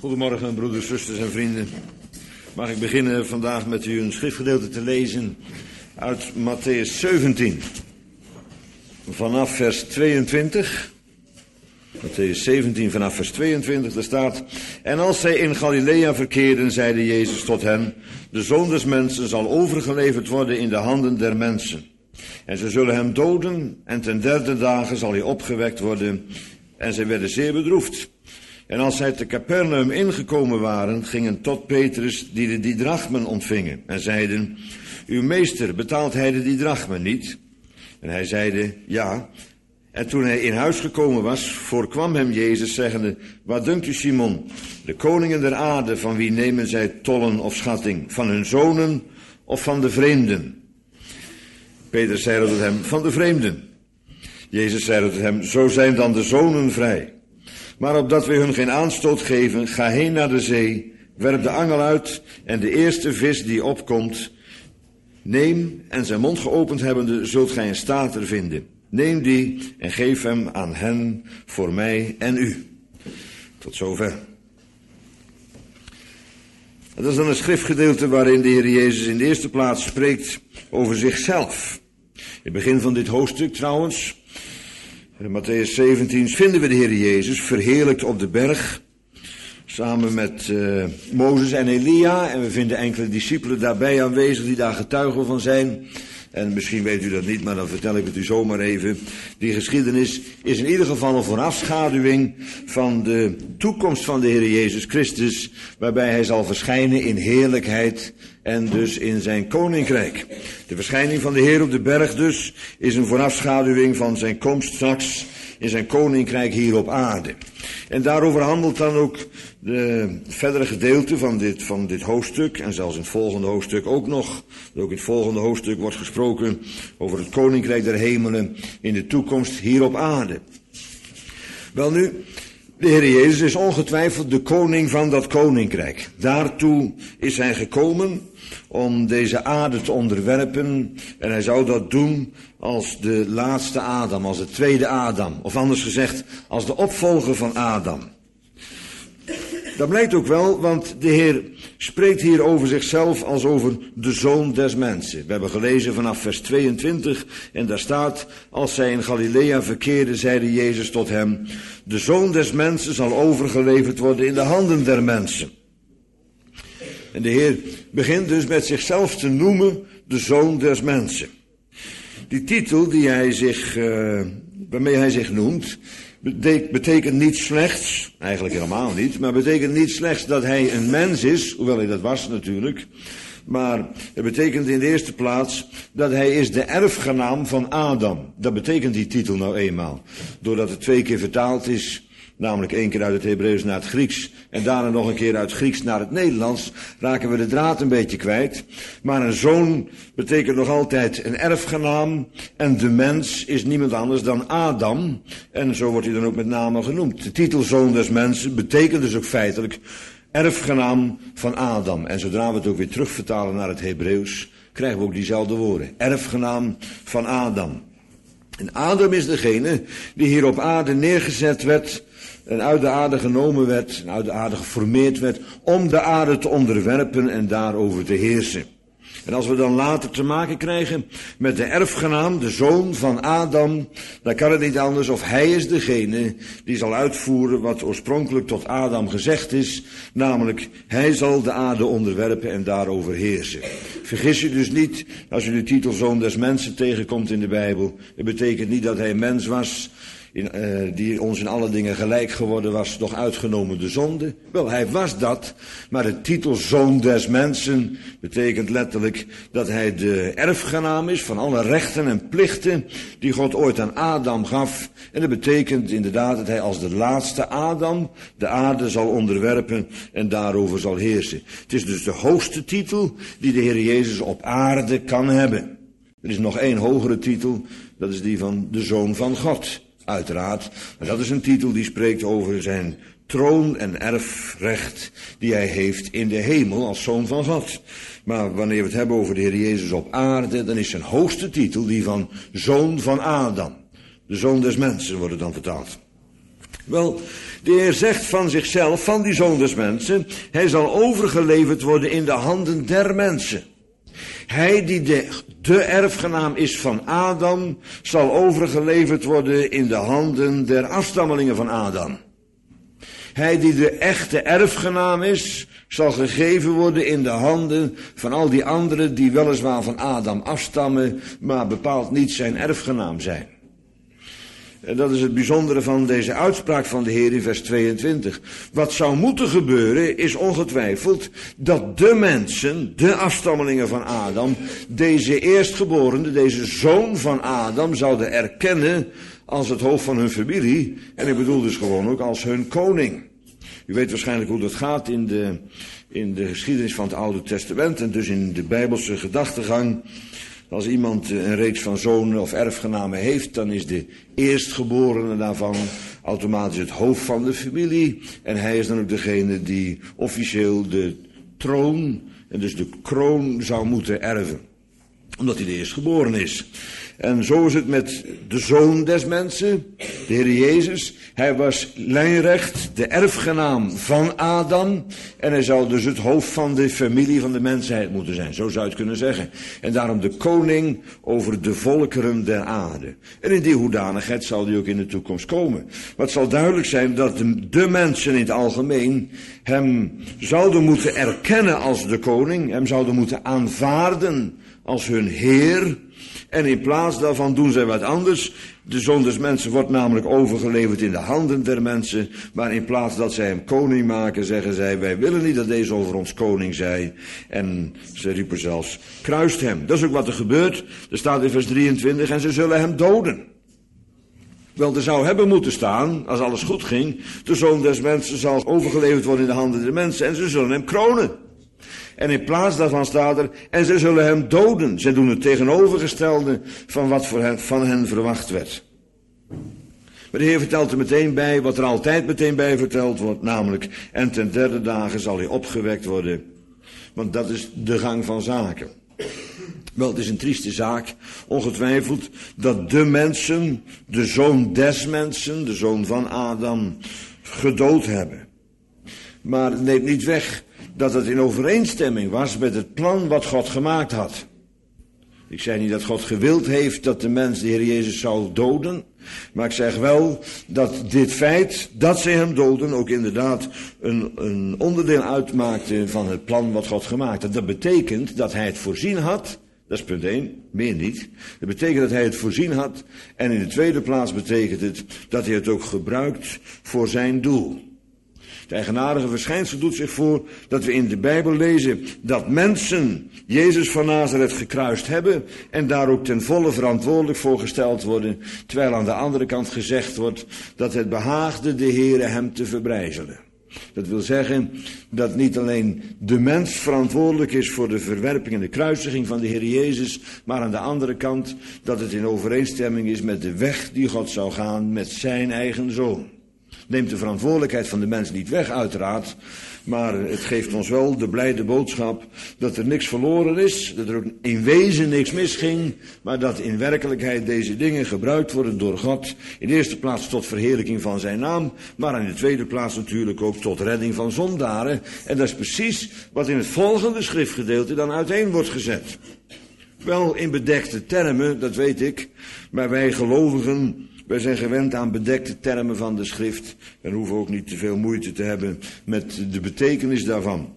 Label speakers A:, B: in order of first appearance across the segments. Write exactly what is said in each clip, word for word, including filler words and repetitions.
A: Goedemorgen, broeders, zusters en vrienden. Mag ik beginnen vandaag met u een schriftgedeelte te lezen uit Mattheüs zeventien. Vanaf vers tweeëntwintig. Mattheüs zeventien vanaf vers tweeëntwintig, daar staat: En als zij in Galilea verkeerden, zeide Jezus tot hen: De Zoon des Mensen zal overgeleverd worden in de handen der mensen. En ze zullen hem doden, en ten derde dagen zal hij opgewekt worden. En zij werden zeer bedroefd. En als zij te Capernaum ingekomen waren, gingen tot Petrus, die de didrachmen ontvingen, en zeiden: Uw meester, betaalt hij de didrachmen niet? En hij zeide: Ja. En toen hij in huis gekomen was, voorkwam hem Jezus, zeggende: Wat dunkt u, Simon? De koningen der aarde, van wie nemen zij tollen of schatting? Van hun zonen of van de vreemden? Petrus zeide tot hem: Van de vreemden. Jezus zeide tot hem: Zo zijn dan de zonen vrij. Maar opdat we hun geen aanstoot geven, ga heen naar de zee, werp de angel uit, en de eerste vis die opkomt, neem, en zijn mond geopend hebbende, zult gij een stater vinden. Neem die en geef hem aan hen voor mij en u. Tot zover. Dat is dan een schriftgedeelte waarin de Heer Jezus in de eerste plaats spreekt over zichzelf. In het begin van dit hoofdstuk trouwens, in Mattheüs zeventien, vinden we de Heer Jezus verheerlijkt op de berg, samen met uh, Mozes en Elia. En we vinden enkele discipelen daarbij aanwezig die daar getuigen van zijn. En misschien weet u dat niet, maar dan vertel ik het u zomaar even. Die geschiedenis is in ieder geval een voorafschaduwing van de toekomst van de Heer Jezus Christus, waarbij hij zal verschijnen in heerlijkheid en dus in zijn koninkrijk. De verschijning van de Heer op de berg dus is een voorafschaduwing van zijn komst straks in zijn koninkrijk hier op aarde. En daarover handelt dan ook de verdere gedeelte van dit, van dit hoofdstuk, en zelfs in het volgende hoofdstuk ook nog. Ook in het volgende hoofdstuk wordt gesproken over het koninkrijk der hemelen in de toekomst hier op aarde. Welnu, de Heer Jezus is ongetwijfeld de koning van dat koninkrijk. Daartoe is hij gekomen om deze aarde te onderwerpen, en hij zou dat doen als de laatste Adam, als de tweede Adam, of anders gezegd, als de opvolger van Adam. Dat blijkt ook wel, want de Heer spreekt hier over zichzelf als over de Zoon des Mensen. We hebben gelezen vanaf vers tweeëntwintig, en daar staat: Als zij in Galilea verkeerden, zeide Jezus tot hem: De Zoon des Mensen zal overgeleverd worden in de handen der mensen. En de Heer begint dus met zichzelf te noemen de Zoon des Mensen. Die titel die hij zich, uh, waarmee hij zich noemt, betekent niet slechts, eigenlijk helemaal niet, maar betekent niet slechts dat hij een mens is, hoewel hij dat was natuurlijk, maar het betekent in de eerste plaats dat hij is de erfgenaam van Adam. Dat betekent die titel nou eenmaal. Doordat het twee keer vertaald is, namelijk één keer uit het Hebreeuws naar het Grieks en daarna nog een keer uit het Grieks naar het Nederlands, raken we de draad een beetje kwijt. Maar een zoon betekent nog altijd een erfgenaam, en de mens is niemand anders dan Adam. En zo wordt hij dan ook met name genoemd. De titel Zoon des Mensen betekent dus ook feitelijk erfgenaam van Adam. En zodra we het ook weer terugvertalen naar het Hebreeuws, krijgen we ook diezelfde woorden. Erfgenaam van Adam. En Adam is degene die hier op aarde neergezet werd en uit de aarde genomen werd, en uit de aarde geformeerd werd, om de aarde te onderwerpen en daarover te heersen. En als we dan later te maken krijgen met de erfgenaam, de zoon van Adam, dan kan het niet anders of hij is degene die zal uitvoeren wat oorspronkelijk tot Adam gezegd is, namelijk hij zal de aarde onderwerpen en daarover heersen. Vergis je dus niet als je de titel Zoon des Mensen tegenkomt in de Bijbel. Het betekent niet dat hij mens was, In, uh, die ons in alle dingen gelijk geworden was, doch uitgenomen de zonde. Wel, hij was dat, maar de titel Zoon des Mensen betekent letterlijk dat hij de erfgenaam is van alle rechten en plichten die God ooit aan Adam gaf. En dat betekent inderdaad dat hij als de laatste Adam de aarde zal onderwerpen en daarover zal heersen. Het is dus de hoogste titel die de Heer Jezus op aarde kan hebben. Er is nog één hogere titel, dat is die van de Zoon van God. Uiteraard, maar dat is een titel die spreekt over zijn troon en erfrecht die hij heeft in de hemel als Zoon van God. Maar wanneer we het hebben over de Heer Jezus op aarde, dan is zijn hoogste titel die van Zoon van Adam. De Zoon des Mensen wordt het dan vertaald. Wel, de Heer zegt van zichzelf, van die Zoon des Mensen, hij zal overgeleverd worden in de handen der mensen. Hij die de, de erfgenaam is van Adam, zal overgeleverd worden in de handen der afstammelingen van Adam. Hij die de echte erfgenaam is, zal gegeven worden in de handen van al die anderen die weliswaar van Adam afstammen, maar bepaald niet zijn erfgenaam zijn. En dat is het bijzondere van deze uitspraak van de Heer in vers tweeëntwintig. Wat zou moeten gebeuren is ongetwijfeld dat de mensen, de afstammelingen van Adam, deze eerstgeborene, deze zoon van Adam, zouden erkennen als het hoofd van hun familie. En ik bedoel dus gewoon ook als hun koning. U weet waarschijnlijk hoe dat gaat in de, in de geschiedenis van het Oude Testament en dus in de Bijbelse gedachtegang. Als iemand een reeks van zonen of erfgenamen heeft, dan is de eerstgeborene daarvan automatisch het hoofd van de familie. En hij is dan ook degene die officieel de troon en dus de kroon zou moeten erven. Omdat hij de eerstgeboren is. En zo is het met de Zoon des Mensen, de Heer Jezus. Hij was lijnrecht de erfgenaam van Adam. En hij zou dus het hoofd van de familie van de mensheid moeten zijn. Zo zou je het kunnen zeggen. En daarom de koning over de volkeren der aarde. En in die hoedanigheid zal hij ook in de toekomst komen. Maar het zal duidelijk zijn dat de, de mensen in het algemeen hem zouden moeten erkennen als de koning. Hem zouden moeten aanvaarden als hun Heer. En in plaats daarvan doen zij wat anders. De Zoon des Mensen wordt namelijk overgeleverd in de handen der mensen. Maar in plaats dat zij hem koning maken, zeggen zij, wij willen niet dat deze over ons koning zij. En ze riepen zelfs, kruist hem. Dat is ook wat er gebeurt. Er staat in vers drieëntwintig, en ze zullen hem doden. Wel, er zou hebben moeten staan, als alles goed ging, de Zoon des Mensen zal overgeleverd worden in de handen der mensen. En ze zullen hem kronen. En in plaats daarvan staat er, en ze zullen hem doden. Zij doen het tegenovergestelde van wat voor hen, van hen verwacht werd. Maar de Heer vertelt er meteen bij, wat er altijd meteen bij verteld wordt, namelijk, en ten derde dagen zal hij opgewekt worden. Want dat is de gang van zaken. Wel, het is een trieste zaak, ongetwijfeld, dat de mensen, de zoon des mensen, de zoon van Adam, gedood hebben. Maar het neemt niet weg dat het in overeenstemming was met het plan wat God gemaakt had. Ik zei niet dat God gewild heeft dat de mens de Heer Jezus zou doden. Maar ik zeg wel dat dit feit dat ze hem doden ook inderdaad een, een onderdeel uitmaakte van het plan wat God gemaakt had. Dat betekent dat hij het voorzien had. Dat is punt één, meer niet. Dat betekent dat hij het voorzien had. En in de tweede plaats betekent het dat hij het ook gebruikt voor zijn doel. Het eigenaardige verschijnsel doet zich voor dat we in de Bijbel lezen dat mensen Jezus van Nazareth gekruist hebben en daar ook ten volle verantwoordelijk voor gesteld worden, terwijl aan de andere kant gezegd wordt dat het behaagde de Heere hem te verbrijzelen. Dat wil zeggen dat niet alleen de mens verantwoordelijk is voor de verwerping en de kruisiging van de Heer Jezus, maar aan de andere kant dat het in overeenstemming is met de weg die God zou gaan met zijn eigen Zoon. Neemt de verantwoordelijkheid van de mens niet weg, uiteraard. Maar het geeft ons wel de blijde boodschap dat er niks verloren is. Dat er ook in wezen niks misging. Maar dat in werkelijkheid deze dingen gebruikt worden door God. In de eerste plaats tot verheerlijking van zijn naam. Maar in de tweede plaats natuurlijk ook tot redding van zondaren. En dat is precies wat in het volgende schriftgedeelte dan uiteen wordt gezet. Wel in bedekte termen, dat weet ik. Maar wij gelovigen, wij zijn gewend aan bedekte termen van de schrift en hoeven ook niet te veel moeite te hebben met de betekenis daarvan.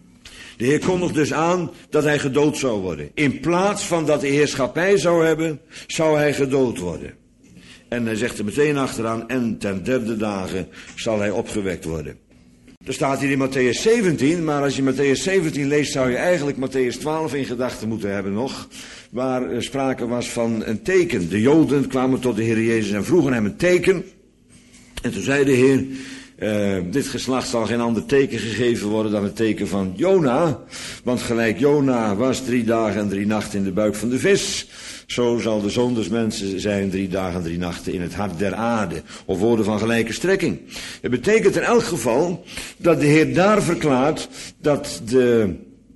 A: De Heer kondigt dus aan dat hij gedood zou worden. In plaats van dat hij heerschappij zou hebben, zou hij gedood worden. En hij zegt er meteen achteraan, en ten derde dagen zal hij opgewekt worden. Er staat hier in Matthäus zeventien, maar als je Matthäus zeventien leest zou je eigenlijk Matthäus twaalf in gedachten moeten hebben nog. Waar er sprake was van een teken. De Joden kwamen tot de Heer Jezus en vroegen hem een teken. En toen zei de Heer, uh, dit geslacht zal geen ander teken gegeven worden dan het teken van Jona. Want gelijk Jona was drie dagen en drie nachten in de buik van de vis, zo zal de Zoon des Mensen zijn drie dagen en drie nachten in het hart der aarde. Of woorden van gelijke strekking. Het betekent in elk geval dat de Heer daar verklaart dat de...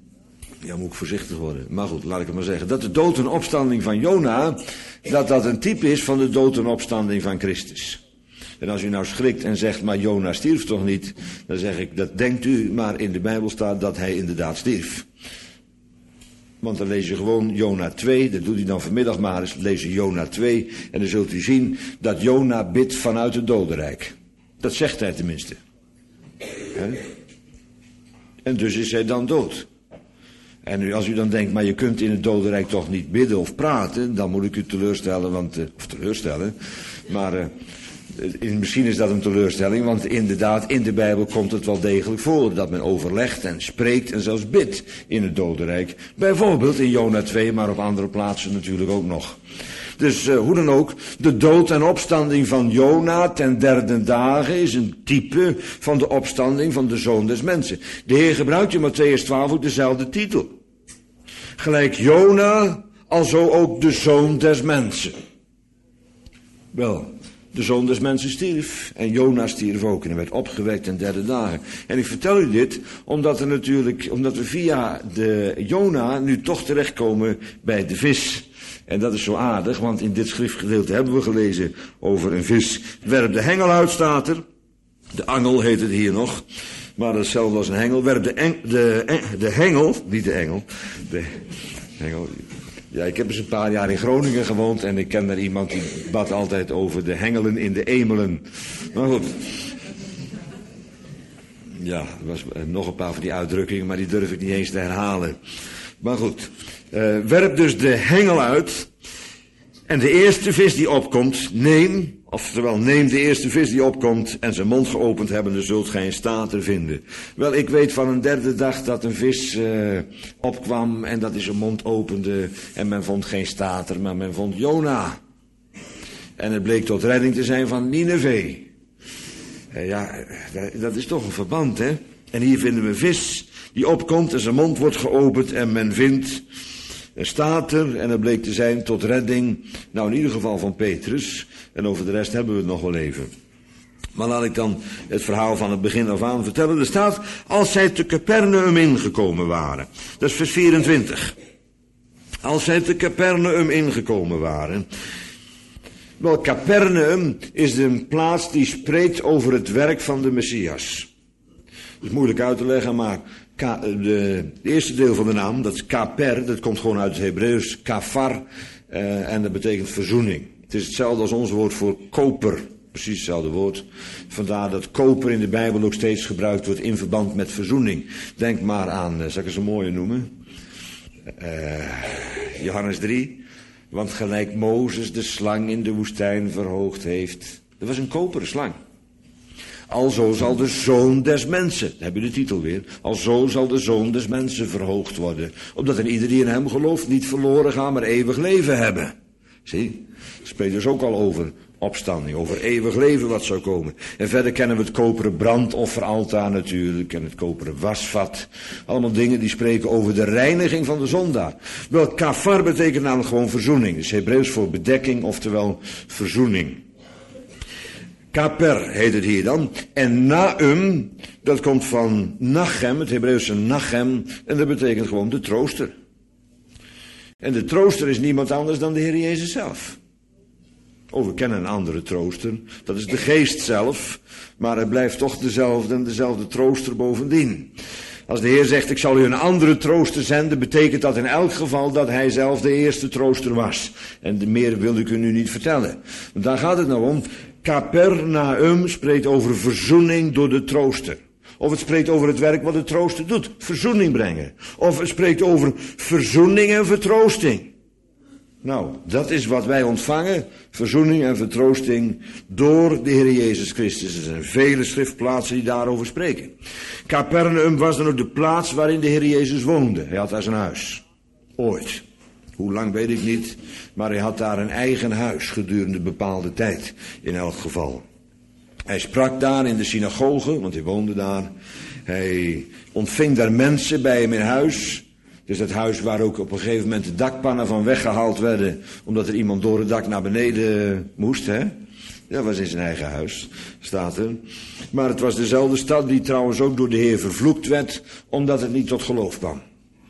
A: Ja, moet ik voorzichtig worden. Maar goed, laat ik het maar zeggen. Dat de dood en opstanding van Jona, dat dat een type is van de dood en opstanding van Christus. En als u nou schrikt en zegt, maar Jona stierf toch niet? Dan zeg ik, dat denkt u, maar in de Bijbel staat dat hij inderdaad stierf. Want dan lees je gewoon Jona twee, dat doet hij dan vanmiddag maar eens, lees je Jona twee. En dan zult u zien dat Jona bidt vanuit het dodenrijk. Dat zegt hij tenminste. He? En dus is hij dan dood. En nu, als u dan denkt, maar je kunt in het dodenrijk toch niet bidden of praten, dan moet ik u teleurstellen, want, uh, of teleurstellen, maar uh, misschien is dat een teleurstelling, want inderdaad, in de Bijbel komt het wel degelijk voor dat men overlegt en spreekt en zelfs bidt in het dodenrijk. Bijvoorbeeld in Jona twee, maar op andere plaatsen natuurlijk ook nog. Dus uh, hoe dan ook, de dood en opstanding van Jona ten derde dagen is een type van de opstanding van de Zoon des Mensen. De Heer gebruikt in Mattheüs twaalf ook dezelfde titel. Gelijk Jona, alzo ook de Zoon des Mensen. Wel, de Zoon des Mensen stierf en Jona stierf ook en hij werd opgewekt ten derde dagen. En ik vertel u dit omdat er natuurlijk, omdat we via de Jona nu toch terechtkomen bij de vis. En dat is zo aardig, want in dit schriftgedeelte hebben we gelezen over een vis. Werp de hengel uit, staat er. De angel heet het hier nog. Maar dat is hetzelfde als een hengel. Werp de, eng, de, de hengel, niet de engel. De hengel. Ja, ik heb eens een paar jaar in Groningen gewoond en ik ken daar iemand die bad altijd over de hengelen in de emelen. Maar goed. Ja, er was nog een paar van die uitdrukkingen, maar die durf ik niet eens te herhalen. Maar goed, uh, werp dus de hengel uit. En de eerste vis die opkomt, neem, oftewel neem de eerste vis die opkomt en zijn mond geopend hebbende zult gij een stater vinden. Wel, ik weet van een derde dag dat een vis uh, opkwam en dat hij zijn mond opende en men vond geen stater, maar men vond Jona. En het bleek tot redding te zijn van Nineve. Uh, ja, dat is toch een verband, hè? En hier vinden we een vis die opkomt en zijn mond wordt geopend en men vindt een stater en dat bleek te zijn tot redding, nou in ieder geval van Petrus. En over de rest hebben we het nog wel even. Maar laat ik dan het verhaal van het begin af aan vertellen. Er staat, als zij te Capernaum ingekomen waren. Dat is vers vierentwintig. Als zij te Capernaum ingekomen waren. Wel, Capernaum is een plaats die spreekt over het werk van de Messias. Dat is moeilijk uit te leggen, maar Ka, de, de eerste deel van de naam, dat is kaper, dat komt gewoon uit het Hebreeuws, kafar, uh, en dat betekent verzoening. Het is hetzelfde als ons woord voor koper, precies hetzelfde woord. Vandaar dat koper in de Bijbel ook steeds gebruikt wordt in verband met verzoening. Denk maar aan, uh, zal ik eens een mooie noemen? Uh, Johannes drie, want gelijk Mozes de slang in de woestijn verhoogd heeft. Dat was een koperen slang. Alzo zal de Zoon des Mensen, dan heb je de titel weer, alzo zal de Zoon des Mensen verhoogd worden. Opdat een ieder die in hem gelooft niet verloren gaan, maar eeuwig leven hebben. Zie, het spreekt dus ook al over opstanding, over eeuwig leven wat zou komen. En verder kennen we het koperen brandofferaltaar natuurlijk, en het koperen wasvat. Allemaal dingen die spreken over de reiniging van de zondaar. Wel, kafar betekent namelijk gewoon verzoening. Dat is Hebreeuws voor bedekking, oftewel verzoening. Kaper heet het hier dan. En Naum, dat komt van Nachem, het Hebreeuwse Nachem, en dat betekent gewoon de trooster. En de trooster is niemand anders dan de Heer Jezus zelf. Oh, we kennen een andere trooster, dat is de geest zelf, maar het blijft toch dezelfde en dezelfde trooster bovendien. Als de Heer zegt, ik zal u een andere trooster zenden, betekent dat in elk geval dat hij zelf de eerste trooster was. En de meer wil ik u nu niet vertellen. Want daar gaat het nou om. Capernaum spreekt over verzoening door de trooster. Of het spreekt over het werk wat de trooster doet, verzoening brengen. Of het spreekt over verzoening en vertroosting. Nou, dat is wat wij ontvangen, verzoening en vertroosting door de Heer Jezus Christus. Er zijn vele schriftplaatsen die daarover spreken. Capernaum was dan ook de plaats waarin de Heer Jezus woonde. Hij had daar zijn huis. Ooit. Hoe lang weet ik niet, maar hij had daar een eigen huis gedurende een bepaalde tijd, in elk geval. Hij sprak daar in de synagoge, want hij woonde daar. Hij ontving daar mensen bij hem in huis. Dus dat huis waar ook op een gegeven moment de dakpannen van weggehaald werden, omdat er iemand door het dak naar beneden moest, hè. Dat was in zijn eigen huis, staat er. Maar het was dezelfde stad die trouwens ook door de Heer vervloekt werd, omdat het niet tot geloof kwam.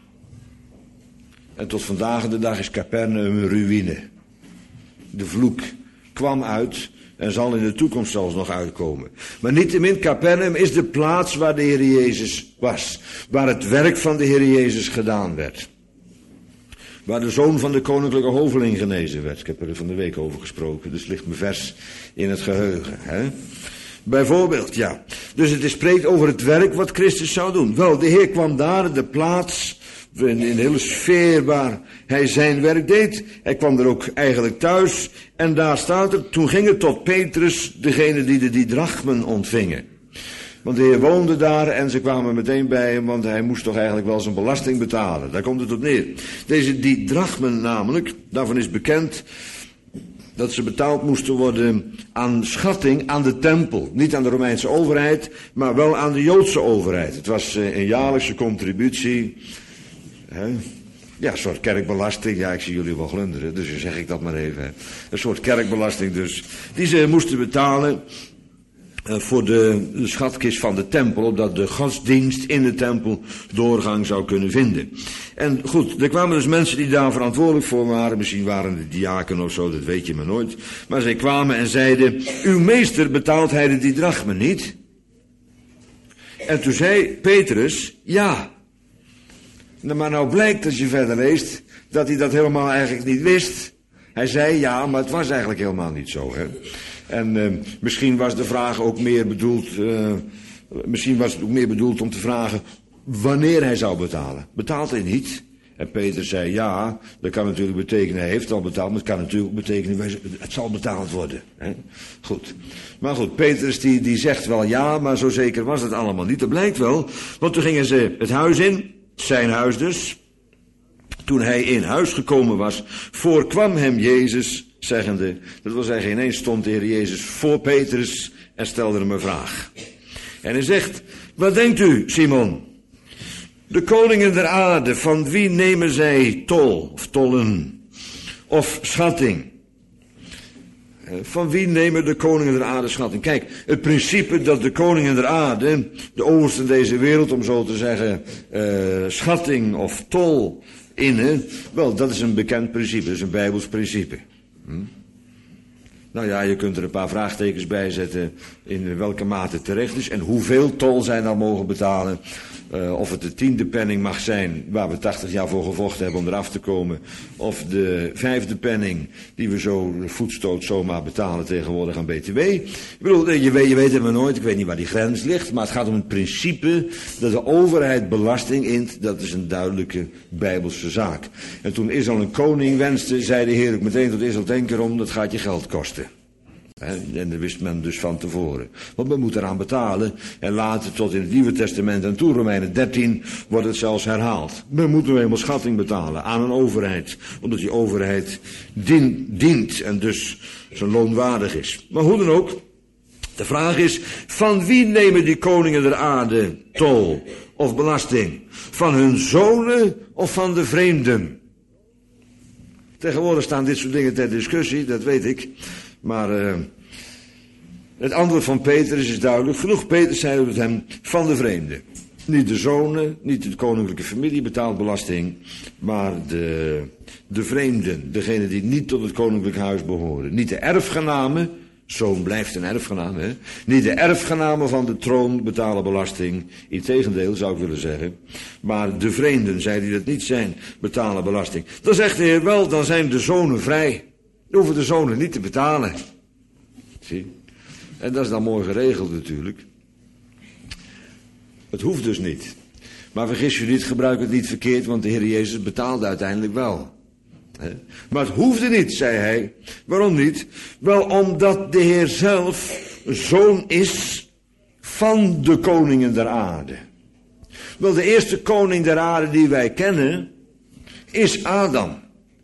A: En tot vandaag de dag is Capernaum een ruïne. De vloek kwam uit en zal in de toekomst zelfs nog uitkomen. Maar niettemin, Capernaum is de plaats waar de Heer Jezus was. Waar het werk van de Heer Jezus gedaan werd. Waar de zoon van de koninklijke hoveling genezen werd. Ik heb er van de week over gesproken, dus ligt me vers in het geheugen. Hè? Bijvoorbeeld, ja. Dus het spreekt over het werk wat Christus zou doen. Wel, de Heer kwam daar, de plaats, in de hele sfeer waar hij zijn werk deed. Hij kwam er ook eigenlijk thuis. En daar staat er, toen ging het tot Petrus, degene die de didrachmen ontvingen. Want de Heer woonde daar en ze kwamen meteen bij hem, want hij moest toch eigenlijk wel zijn belasting betalen. Daar komt het op neer. Deze didrachmen namelijk, daarvan is bekend dat ze betaald moesten worden aan schatting aan de tempel. Niet aan de Romeinse overheid, maar wel aan de Joodse overheid. Het was een jaarlijkse contributie. Hè? Ja, een soort kerkbelasting. Ja, ik zie jullie wel glunderen, dus dan zeg ik dat maar even. Een soort kerkbelasting dus. Die ze moesten betalen uh, voor de, de schatkist van de tempel, opdat de godsdienst in de tempel doorgang zou kunnen vinden. En goed, er kwamen dus mensen die daar verantwoordelijk voor waren. Misschien waren de diaken of zo, dat weet je maar nooit. Maar zij kwamen en zeiden, uw meester betaalt hij de didrachmen niet? En toen zei Petrus, ja. Maar nou blijkt, als je verder leest, dat hij dat helemaal eigenlijk niet wist. Hij zei ja, maar het was eigenlijk helemaal niet zo. Hè? En uh, misschien was de vraag ook meer bedoeld, uh, misschien was het ook meer bedoeld om te vragen wanneer hij zou betalen. Betaalt hij niet? En Peter zei ja, dat kan natuurlijk betekenen, hij heeft al betaald, maar het kan natuurlijk betekenen, het zal betaald worden. Hè? Goed. Maar goed, Petrus die, die zegt wel ja, maar zo zeker was het allemaal niet. Dat blijkt wel, want toen gingen ze het huis in. Zijn huis dus. Toen hij in huis gekomen was, voorkwam hem Jezus, zeggende, dat wil zeggen, ineens stond de Heer Jezus voor Petrus en stelde hem een vraag. En hij zegt, wat denkt u, Simon? De koningen der aarde, van wie nemen zij tol, of tollen, of schatting? Van wie nemen de koningen der aarde schatting? Kijk, het principe dat de koningen der aarde, de oversten deze wereld, om zo te zeggen, uh, schatting of tol innen, wel, dat is een bekend principe, dat is een Bijbels principe. Hm? Nou ja, je kunt er een paar vraagtekens bij zetten in welke mate het terecht is en hoeveel tol zij dan mogen betalen. Uh, of het de tiende penning mag zijn, waar we tachtig jaar voor gevochten hebben om eraf te komen. Of de vijfde penning, die we zo de voetstoot zomaar betalen tegenwoordig aan B T W. Ik bedoel, je weet, je weet het maar nooit, ik weet niet waar die grens ligt. Maar het gaat om het principe dat de overheid belasting int. Dat is een duidelijke Bijbelse zaak. En toen Israël een koning wenste, zei de Heer ook meteen tot Israël, denk erom, dat gaat je geld kosten. En dat wist men dus van tevoren. Want men moet eraan betalen. En later tot in het Nieuwe Testament en toe Romeinen dertien wordt het zelfs herhaald. Men moet nu eenmaal schatting betalen aan een overheid. Omdat die overheid dien, dient en dus zijn loon waardig is. Maar hoe dan ook. De vraag is, van wie nemen die koningen der aarde tol of belasting? Van hun zonen of van de vreemden? Tegenwoordig staan dit soort dingen ter discussie, dat weet ik. Maar uh, het antwoord van Petrus is duidelijk genoeg. Petrus zei tot hem, van de vreemden. Niet de zonen, niet de koninklijke familie betaalt belasting, maar de, de vreemden, degene die niet tot het koninklijk huis behoren. Niet de erfgenamen, zoon blijft een erfgenaam, hè. Niet de erfgenamen van de troon betalen belasting. Integendeel zou ik willen zeggen. Maar de vreemden, zij die dat niet zijn, betalen belasting. Dan zegt de Heer wel, dan zijn de zonen vrij. Dan hoeven de zonen niet te betalen. Zie? En dat is dan mooi geregeld natuurlijk. Het hoeft dus niet. Maar vergis je niet, gebruik het niet verkeerd, want de Heer Jezus betaalde uiteindelijk wel. Maar het hoefde niet, zei hij. Waarom niet? Wel omdat de Heer zelf zoon is van de koningen der aarde. Wel, de eerste koning der aarde die wij kennen is Adam.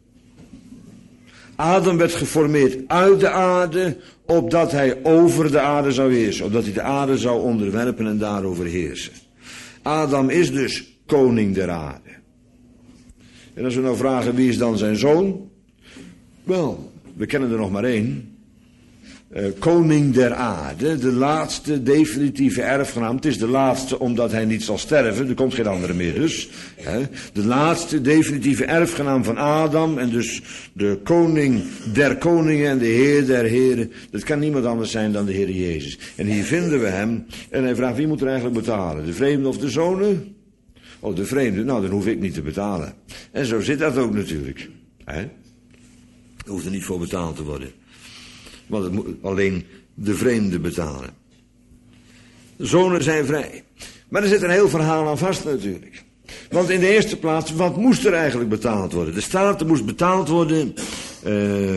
A: Adam werd geformeerd uit de aarde, opdat hij over de aarde zou heersen. Opdat hij de aarde zou onderwerpen en daarover heersen. Adam is dus koning der aarde. En als we nou vragen, wie is dan zijn zoon? Wel, we kennen er nog maar één. uh, koning der aarde, de laatste definitieve erfgenaam. Het is de laatste omdat hij niet zal sterven, er komt geen andere meer dus. Hè. De laatste definitieve erfgenaam van Adam en dus de koning der koningen en de heer der heren. Dat kan niemand anders zijn dan de Heer Jezus. En hier vinden we hem en hij vraagt wie moet er eigenlijk betalen, de vreemde of de zonen? Oh, de vreemde, nou dan hoef ik niet te betalen. En zo zit dat ook natuurlijk. Hè? Er hoeft er niet voor betaald te worden. Want het moet alleen de vreemde betalen. De zonen zijn vrij. Maar er zit een heel verhaal aan vast natuurlijk. Want in de eerste plaats, wat moest er eigenlijk betaald worden? De staat, er moest betaald worden uh,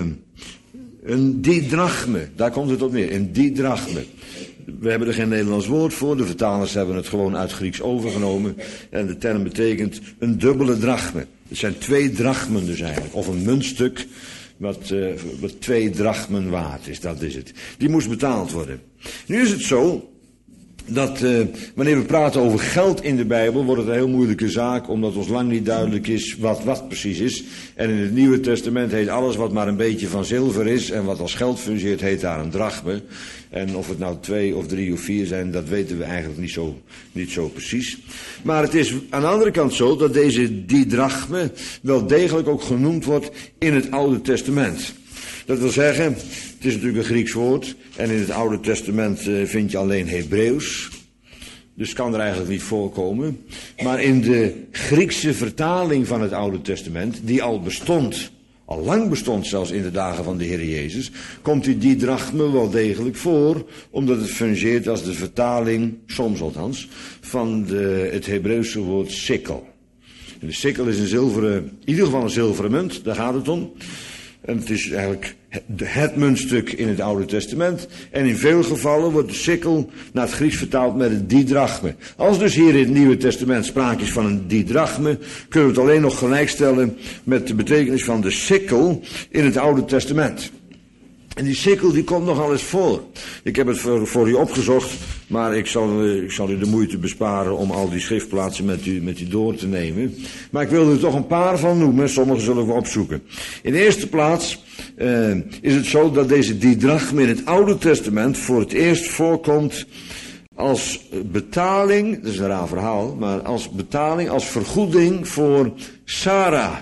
A: een didrachme. Daar komt het op neer, een didrachme. We hebben er geen Nederlands woord voor. De vertalers hebben het gewoon uit Grieks overgenomen. En de term betekent een dubbele drachme. Het zijn twee drachmen dus eigenlijk. Of een muntstuk wat, uh, wat twee drachmen waard is. Dat is het. Die moest betaald worden. Nu is het zo dat uh, wanneer we praten over geld in de Bijbel wordt het een heel moeilijke zaak, omdat ons lang niet duidelijk is wat wat precies is. En in het Nieuwe Testament heet alles wat maar een beetje van zilver is en wat als geld fungeert heet daar een drachme. En of het nou twee of drie of vier zijn, dat weten we eigenlijk niet zo, niet zo precies. Maar het is aan de andere kant zo dat deze didrachme wel degelijk ook genoemd wordt in het Oude Testament. Dat wil zeggen, het is natuurlijk een Grieks woord en in het Oude Testament uh, vind je alleen Hebreeuws. Dus kan er eigenlijk niet voorkomen. Maar in de Griekse vertaling van het Oude Testament, die al bestond, al lang bestond zelfs in de dagen van de Heer Jezus, komt die didrachme wel degelijk voor, omdat het fungeert als de vertaling, soms althans, van de, het Hebreeuwse woord sikkel. En de sikkel is een zilveren, in ieder geval een zilveren munt, daar gaat het om. En het is eigenlijk het, het muntstuk in het Oude Testament. En in veel gevallen wordt de sikkel naar het Grieks vertaald met een didrachme. Als dus hier in het Nieuwe Testament sprake is van een didrachme, kunnen we het alleen nog gelijkstellen met de betekenis van de sikkel in het Oude Testament. En die sikkel die komt nogal eens voor. Ik heb het voor, voor u opgezocht, maar ik zal, ik zal u de moeite besparen om al die schriftplaatsen met u, met u door te nemen. Maar ik wil er toch een paar van noemen, sommige zullen we opzoeken. In de eerste plaats uh, is het zo dat deze didrachme in het Oude Testament voor het eerst voorkomt als betaling, dat is een raar verhaal, maar als betaling, als vergoeding voor Sarah.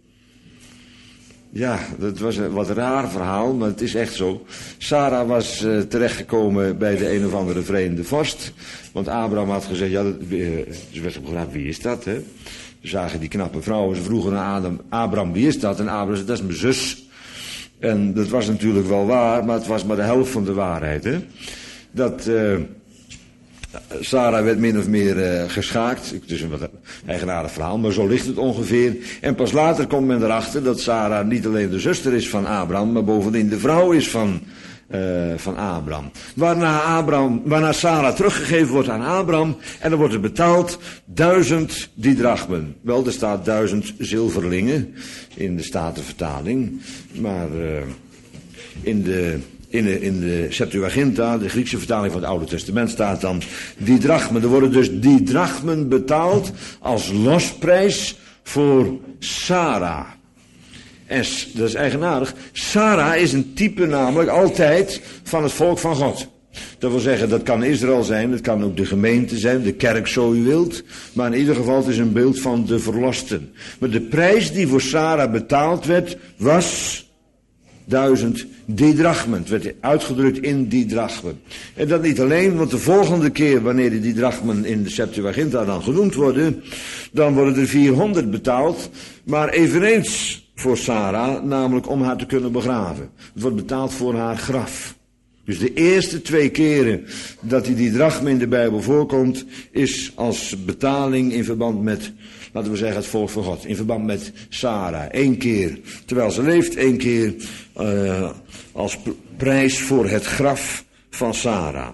A: Ja, dat was een wat raar verhaal, maar het is echt zo. Sarah was uh, terechtgekomen bij de een of andere vreemde vorst. Want Abraham had gezegd, ja, dat, uh, ze werd opgevraagd, wie is dat, hè? Ze zagen die knappe vrouwen, ze vroegen aan Adam, Abraham, wie is dat? En Abraham zei, dat is mijn zus. En dat was natuurlijk wel waar, maar het was maar de helft van de waarheid, hè? Dat uh, Sarah werd min of meer uh, geschaakt. Het is een wat eigenaardig verhaal, maar zo ligt het ongeveer. En pas later komt men erachter dat Sarah niet alleen de zuster is van Abraham, maar bovendien de vrouw is van, uh, van Abraham. Waarna, Abraham. waarna Sarah teruggegeven wordt aan Abraham en dan wordt er betaald duizend didrachmen. Wel, er staat duizend zilverlingen in de Statenvertaling, maar uh, in de... In de, in de Septuaginta, de Griekse vertaling van het Oude Testament, staat dan didrachmen. Er worden dus didrachmen betaald als losprijs voor Sarah. En dat is eigenaardig. Sarah is een type namelijk altijd van het volk van God. Dat wil zeggen, dat kan Israël zijn, het kan ook de gemeente zijn, de kerk zo u wilt. Maar in ieder geval, het is een beeld van de verlosten. Maar de prijs die voor Sarah betaald werd, was duizend didrachmen. Het werd uitgedrukt in didrachmen. En dat niet alleen, want de volgende keer wanneer die didrachmen in de Septuaginta dan genoemd worden, dan worden er vierhonderd betaald, maar eveneens voor Sarah, namelijk om haar te kunnen begraven. Het wordt betaald voor haar graf. Dus de eerste twee keren dat die didrachmen in de Bijbel voorkomt, is als betaling in verband met, laten we zeggen, het volk van God. In verband met Sarah. Eén keer terwijl ze leeft, één keer uh, als prijs voor het graf van Sarah.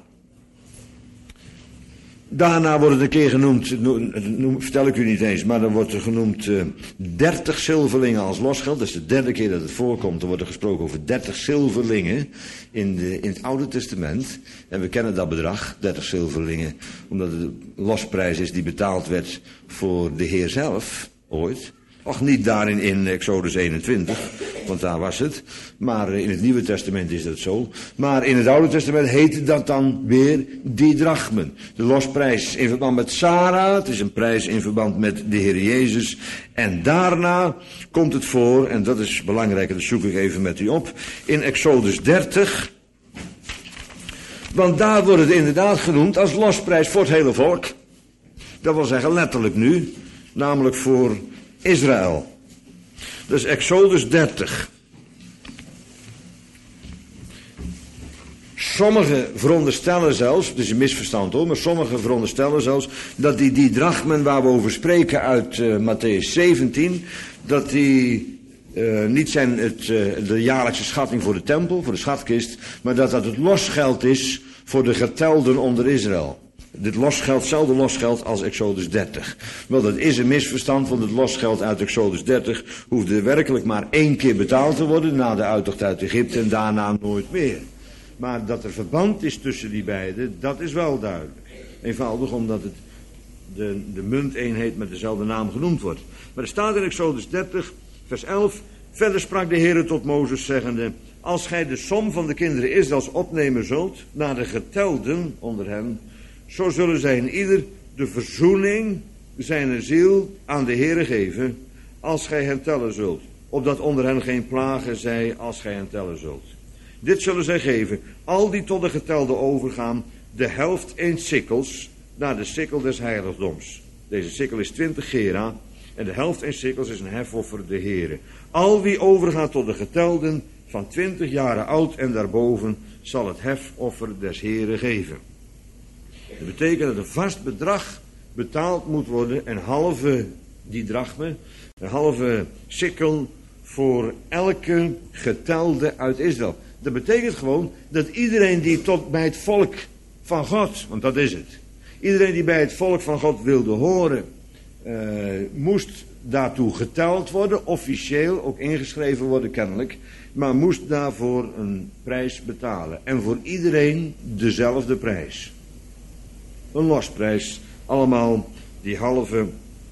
A: Daarna wordt het een keer genoemd, noem, vertel ik u niet eens, maar dan wordt er genoemd uh, dertig zilverlingen als losgeld. Dat is de derde keer dat het voorkomt. Er wordt er gesproken over dertig zilverlingen in, de, in het Oude Testament. En we kennen dat bedrag, dertig zilverlingen, omdat het de losprijs is die betaald werd voor de Heer zelf, ooit. Och, niet daarin in Exodus eenentwintig. want daar was het. Maar in het Nieuwe Testament is dat zo. Maar in het Oude Testament heette dat dan weer didrachmen. De losprijs in verband met Sarah, het is een prijs in verband met de Heer Jezus. En daarna komt het voor, en dat is belangrijk, dat zoek ik even met u op, in Exodus dertig. Want daar wordt het inderdaad genoemd als losprijs voor het hele volk. Dat wil zeggen letterlijk nu, namelijk voor Israël. Dus Exodus dertig. Sommigen veronderstellen zelfs, het is een misverstand hoor, maar sommigen veronderstellen zelfs dat die, die drachmen waar we over spreken uit uh, Matthäus zeventien, dat die uh, niet zijn het, uh, de jaarlijkse schatting voor de tempel, voor de schatkist, maar dat dat het losgeld is voor de getelden onder Israël. Dit losgeld, hetzelfde losgeld als Exodus dertig. Wel, dat is een misverstand, want het losgeld uit Exodus dertig hoefde werkelijk maar één keer betaald te worden na de uittocht uit Egypte en daarna nooit meer. Maar dat er verband is tussen die beiden, dat is wel duidelijk. Eenvoudig omdat het de, de munteenheid met dezelfde naam genoemd wordt. Maar er staat in Exodus dertig, vers elf. Verder sprak de Heere tot Mozes zeggende: als gij de som van de kinderen Israëls opnemen zult, naar de getelden onder hen, zo zullen zij in ieder de verzoening zijner ziel aan de Heere geven, als gij hen tellen zult. Opdat onder hen geen plagen zij, als gij hen tellen zult. Dit zullen zij geven, al die tot de getelden overgaan, de helft in sikkels, naar de sikkel des heiligdoms. Deze sikkel is twintig gera, en de helft in sikkels is een hefoffer de Heere. Al wie overgaat tot de getelden, van twintig jaren oud en daarboven, zal het hefoffer des Heere geven. Dat betekent dat een vast bedrag betaald moet worden, een halve didrachme, een halve sikkel voor elke getelde uit Israël. Dat betekent gewoon dat iedereen die tot bij het volk van God, want dat is het, iedereen die bij het volk van God wilde horen, uh, moest daartoe geteld worden, officieel ook ingeschreven worden kennelijk, maar moest daarvoor een prijs betalen. En voor iedereen dezelfde prijs. Een losprijs, allemaal die halve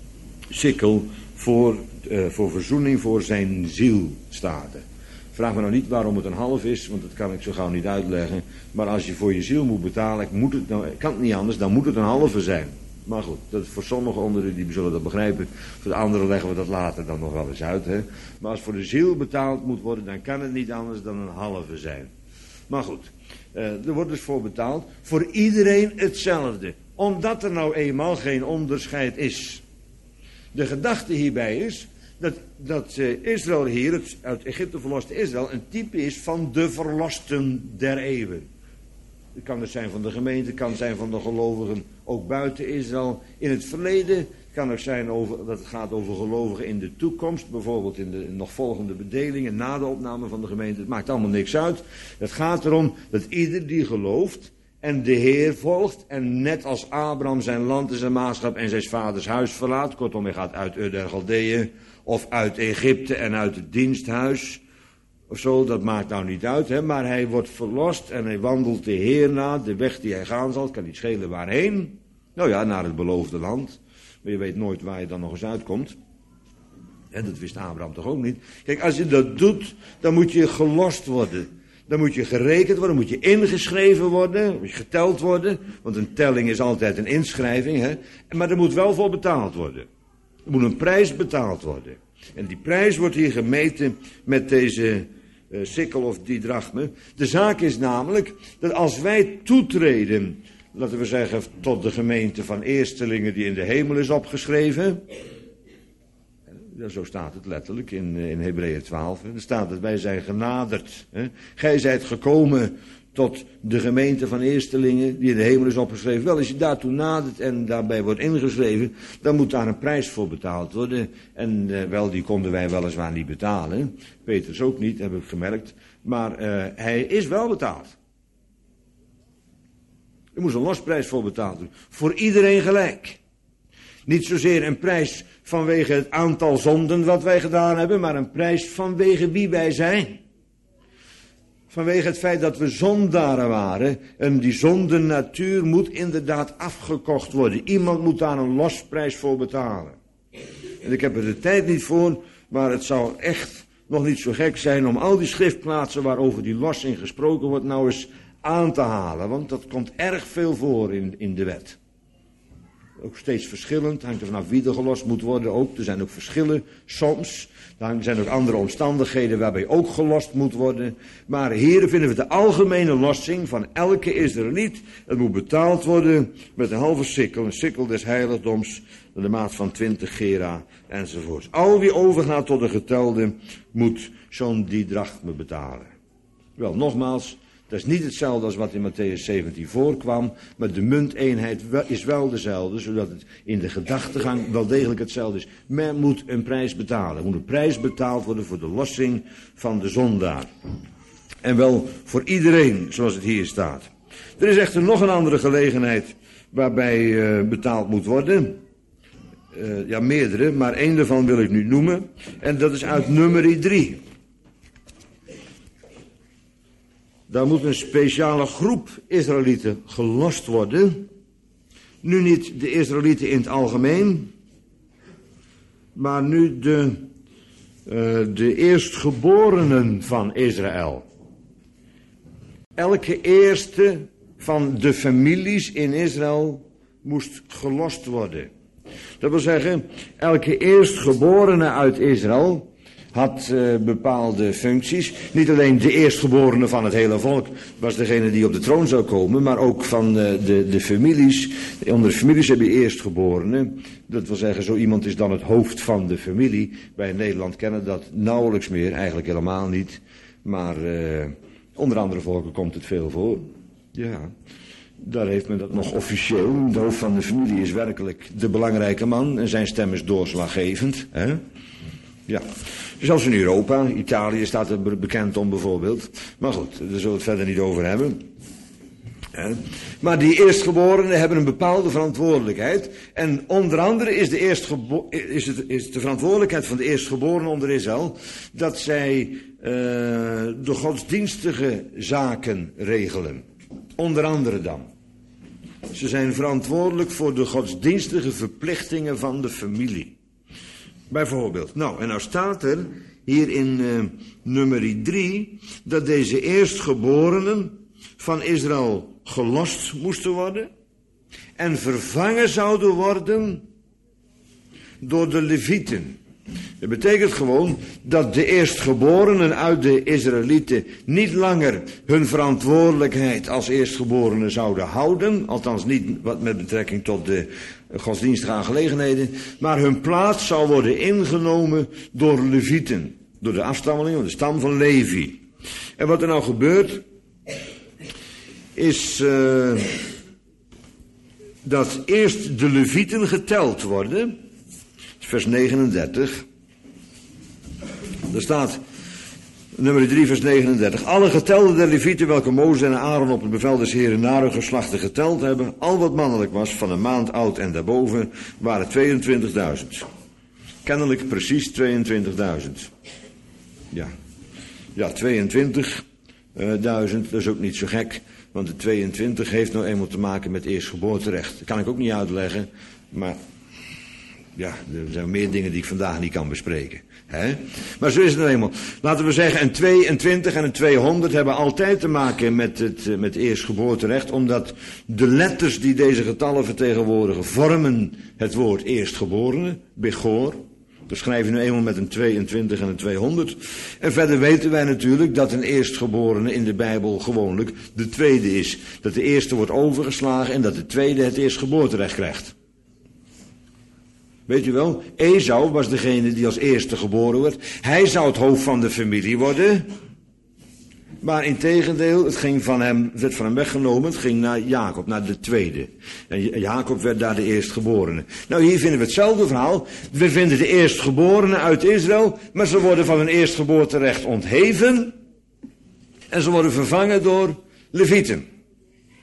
A: sikkel voor, uh, voor verzoening voor zijn ziel staat er. Vraag me nou niet waarom het een half is, want dat kan ik zo gauw niet uitleggen. Maar als je voor je ziel moet betalen, moet het nou, kan het niet anders, dan moet het een halve zijn. Maar goed, dat is voor sommigen onder u, die zullen dat begrijpen. Voor de anderen leggen we dat later dan nog wel eens uit. Hè? Maar als voor de ziel betaald moet worden, dan kan het niet anders dan een halve zijn. Maar goed, uh, er wordt dus voor betaald. Voor iedereen hetzelfde. Omdat er nou eenmaal geen onderscheid is. De gedachte hierbij is dat, dat uh, Israël hier, het uit Egypte verloste Israël, een type is van de verlosten der eeuwen. Het kan het zijn van de gemeente, het kan zijn van de gelovigen ook buiten Israël. In het verleden kan het zijn over, dat het gaat over gelovigen in de toekomst. Bijvoorbeeld in de nog volgende bedelingen na de opname van de gemeente. Het maakt allemaal niks uit. Het gaat erom dat ieder die gelooft en de Heer volgt. En net als Abraham zijn land en zijn maatschap en zijn vaders huis verlaat. Kortom, hij gaat uit Ur der Galdeeën of uit Egypte en uit het diensthuis. Of zo, dat maakt nou niet uit, hè? Maar hij wordt verlost en hij wandelt de Heer na, de weg die hij gaan zal, het kan niet schelen waarheen. Nou ja, naar het beloofde land. Maar je weet nooit waar je dan nog eens uitkomt. En dat wist Abraham toch ook niet. Kijk, als je dat doet, dan moet je gelost worden. Dan moet je gerekend worden, dan moet je ingeschreven worden, dan moet je geteld worden. Want een telling is altijd een inschrijving, hè. Maar er moet wel voor betaald worden. Er moet een prijs betaald worden. En die prijs wordt hier gemeten met deze uh, sikkel of didrachme. De zaak is namelijk dat als wij toetreden, laten we zeggen, tot de gemeente van eerstelingen die in de hemel is opgeschreven. Ja, zo staat het letterlijk in, in Hebreeën twaalf. Er staat dat wij zijn genaderd. Hè. Gij zijt gekomen tot de gemeente van eerstelingen die in de hemel is opgeschreven. Wel, als je daartoe nadert en daarbij wordt ingeschreven, dan moet daar een prijs voor betaald worden. En uh, wel, die konden wij weliswaar niet betalen. Petrus ook niet, heb ik gemerkt. Maar uh, hij is wel betaald. Er moest een losprijs voor betaald worden. Voor iedereen gelijk. Niet zozeer een prijs vanwege het aantal zonden wat wij gedaan hebben, maar een prijs vanwege wie wij zijn. Vanwege het feit dat we zondaren waren. En die zondennatuur moet inderdaad afgekocht worden. Iemand moet daar een losprijs voor betalen. En ik heb er de tijd niet voor, maar het zou echt nog niet zo gek zijn om al die schriftplaatsen waarover die lossing gesproken wordt nou eens aan te halen. Want dat komt erg veel voor in, in de wet. Ook steeds verschillend, hangt er vanaf wie er gelost moet worden ook. Er zijn ook verschillen soms. Er zijn ook andere omstandigheden waarbij ook gelost moet worden. Maar hier vinden we de algemene lossing van elke Israëliet. Het moet betaald worden met een halve sikkel, een sikkel des heiligdoms, de maat van twintig gera enzovoort. Al wie overgaat tot de getelde moet zo'n didrachme betalen. Wel, nogmaals, dat is niet hetzelfde als wat in Matthäus zeventien voorkwam, maar de munteenheid is wel dezelfde, zodat het in de gedachtegang wel degelijk hetzelfde is. Men moet een prijs betalen. Er moet een prijs betaald worden voor de lossing van de zondaar. En wel voor iedereen, zoals het hier staat. Er is echter nog een andere gelegenheid waarbij uh, betaald moet worden. Uh, ja, meerdere, maar één daarvan wil ik nu noemen. En dat is uit Numeri drie. Daar moet een speciale groep Israëlieten gelost worden. Nu niet de Israëlieten in het algemeen, maar nu de, uh, de eerstgeborenen van Israël. Elke eerste van de families in Israël moest gelost worden. Dat wil zeggen, elke eerstgeborene uit Israël had uh, bepaalde functies. Niet alleen de eerstgeborene van het hele volk was degene die op de troon zou komen, maar ook van uh, de, de families. Onder de families heb je eerstgeborenen. Dat wil zeggen, zo iemand is dan het hoofd van de familie. Wij in Nederland kennen dat nauwelijks meer, eigenlijk helemaal niet. Maar uh, onder andere volken komt het veel voor. Ja, daar heeft men dat nog officieel. De hoofd van de familie is werkelijk de belangrijke man en zijn stem is doorslaggevend. Hè? Ja, zelfs in Europa, Italië staat er bekend om bijvoorbeeld. Maar goed, daar zullen we het verder niet over hebben. Maar die eerstgeborenen hebben een bepaalde verantwoordelijkheid. En onder andere is de, eerstgebo- is het, is de verantwoordelijkheid van de eerstgeborenen onder Israël dat zij uh, de godsdienstige zaken regelen. Onder andere dan. Ze zijn verantwoordelijk voor de godsdienstige verplichtingen van de familie. Bijvoorbeeld. Nou, en nou staat er hier in uh, Numeri drie dat deze eerstgeborenen van Israël gelost moesten worden en vervangen zouden worden door de Levieten. Dat betekent gewoon dat de eerstgeborenen uit de Israëlieten niet langer hun verantwoordelijkheid als eerstgeborenen zouden houden, althans niet wat met betrekking tot de godsdienstige aangelegenheden, maar hun plaats zou worden ingenomen door Levieten, door de afstammelingen, de stam van Levi. En wat er nou gebeurt, is uh, dat eerst de Levieten geteld worden. Vers negenendertig. Er staat, nummer drie, vers negenendertig. Alle getelden der Levieten, welke Mozes en Aaron op het bevel des Heren naar hun geslachten geteld hebben, al wat mannelijk was, van een maand oud en daarboven, waren tweeëntwintigduizend. Kennelijk precies tweeëntwintigduizend. Ja, ja, tweeëntwintigduizend, dat is ook niet zo gek, want de tweeëntwintig heeft nou eenmaal te maken met eerstgeboorterecht. Dat kan ik ook niet uitleggen, maar ja, er zijn meer dingen die ik vandaag niet kan bespreken. Hè? Maar zo is het nou eenmaal. Laten we zeggen, een tweeëntwintig en een tweehonderd hebben altijd te maken met het, met eerstgeboorterecht, omdat de letters die deze getallen vertegenwoordigen vormen het woord eerstgeborene, Bechor. We schrijven nu eenmaal met een tweeëntwintig en een tweehonderd. En verder weten wij natuurlijk dat een eerstgeborene in de Bijbel gewoonlijk de tweede is. Dat de eerste wordt overgeslagen en dat de tweede het eerstgeboorterecht krijgt. Weet u wel, Esau was degene die als eerste geboren werd. Hij zou het hoofd van de familie worden. Maar integendeel, het ging van hem, werd van hem weggenomen. Het ging naar Jacob, naar de tweede. En Jacob werd daar de eerstgeborene. Nou, hier vinden we hetzelfde verhaal. We vinden de eerstgeborenen uit Israël, maar ze worden van hun eerstgeboorterecht ontheven. En ze worden vervangen door Levieten.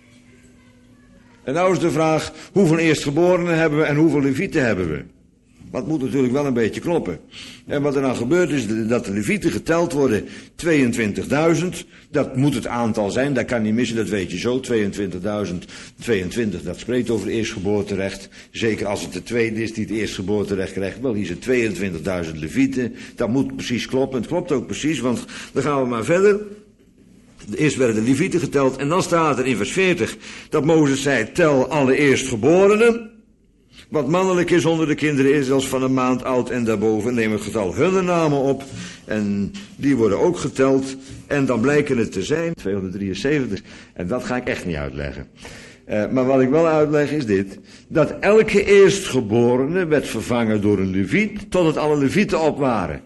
A: En nou is de vraag, hoeveel eerstgeborenen hebben we en hoeveel Levieten hebben we? Maar het moet natuurlijk wel een beetje kloppen. En wat er nou gebeurt is dat de levieten geteld worden, tweeëntwintigduizend. Dat moet het aantal zijn, dat kan niet missen, dat weet je zo. tweeëntwintigduizend, tweeëntwintig, dat spreekt over eerstgeboorterecht. Zeker als het de tweede is die het eerstgeboorterecht krijgt. Wel, hier zijn tweeëntwintigduizend levieten. Dat moet precies kloppen. Het klopt ook precies, want dan gaan we maar verder. Eerst werden de levieten geteld en dan staat er in vers veertig dat Mozes zei, tel alle eerstgeborenen. Wat mannelijk is onder de kinderen Israëls van een maand oud en daarboven, neem het getal hun namen op. En die worden ook geteld. En dan blijken het te zijn tweehonderddrieënzeventig. En dat ga ik echt niet uitleggen. Uh, maar wat ik wel uitleg is dit. Dat elke eerstgeborene werd vervangen door een leviet, tot het alle levieten op waren.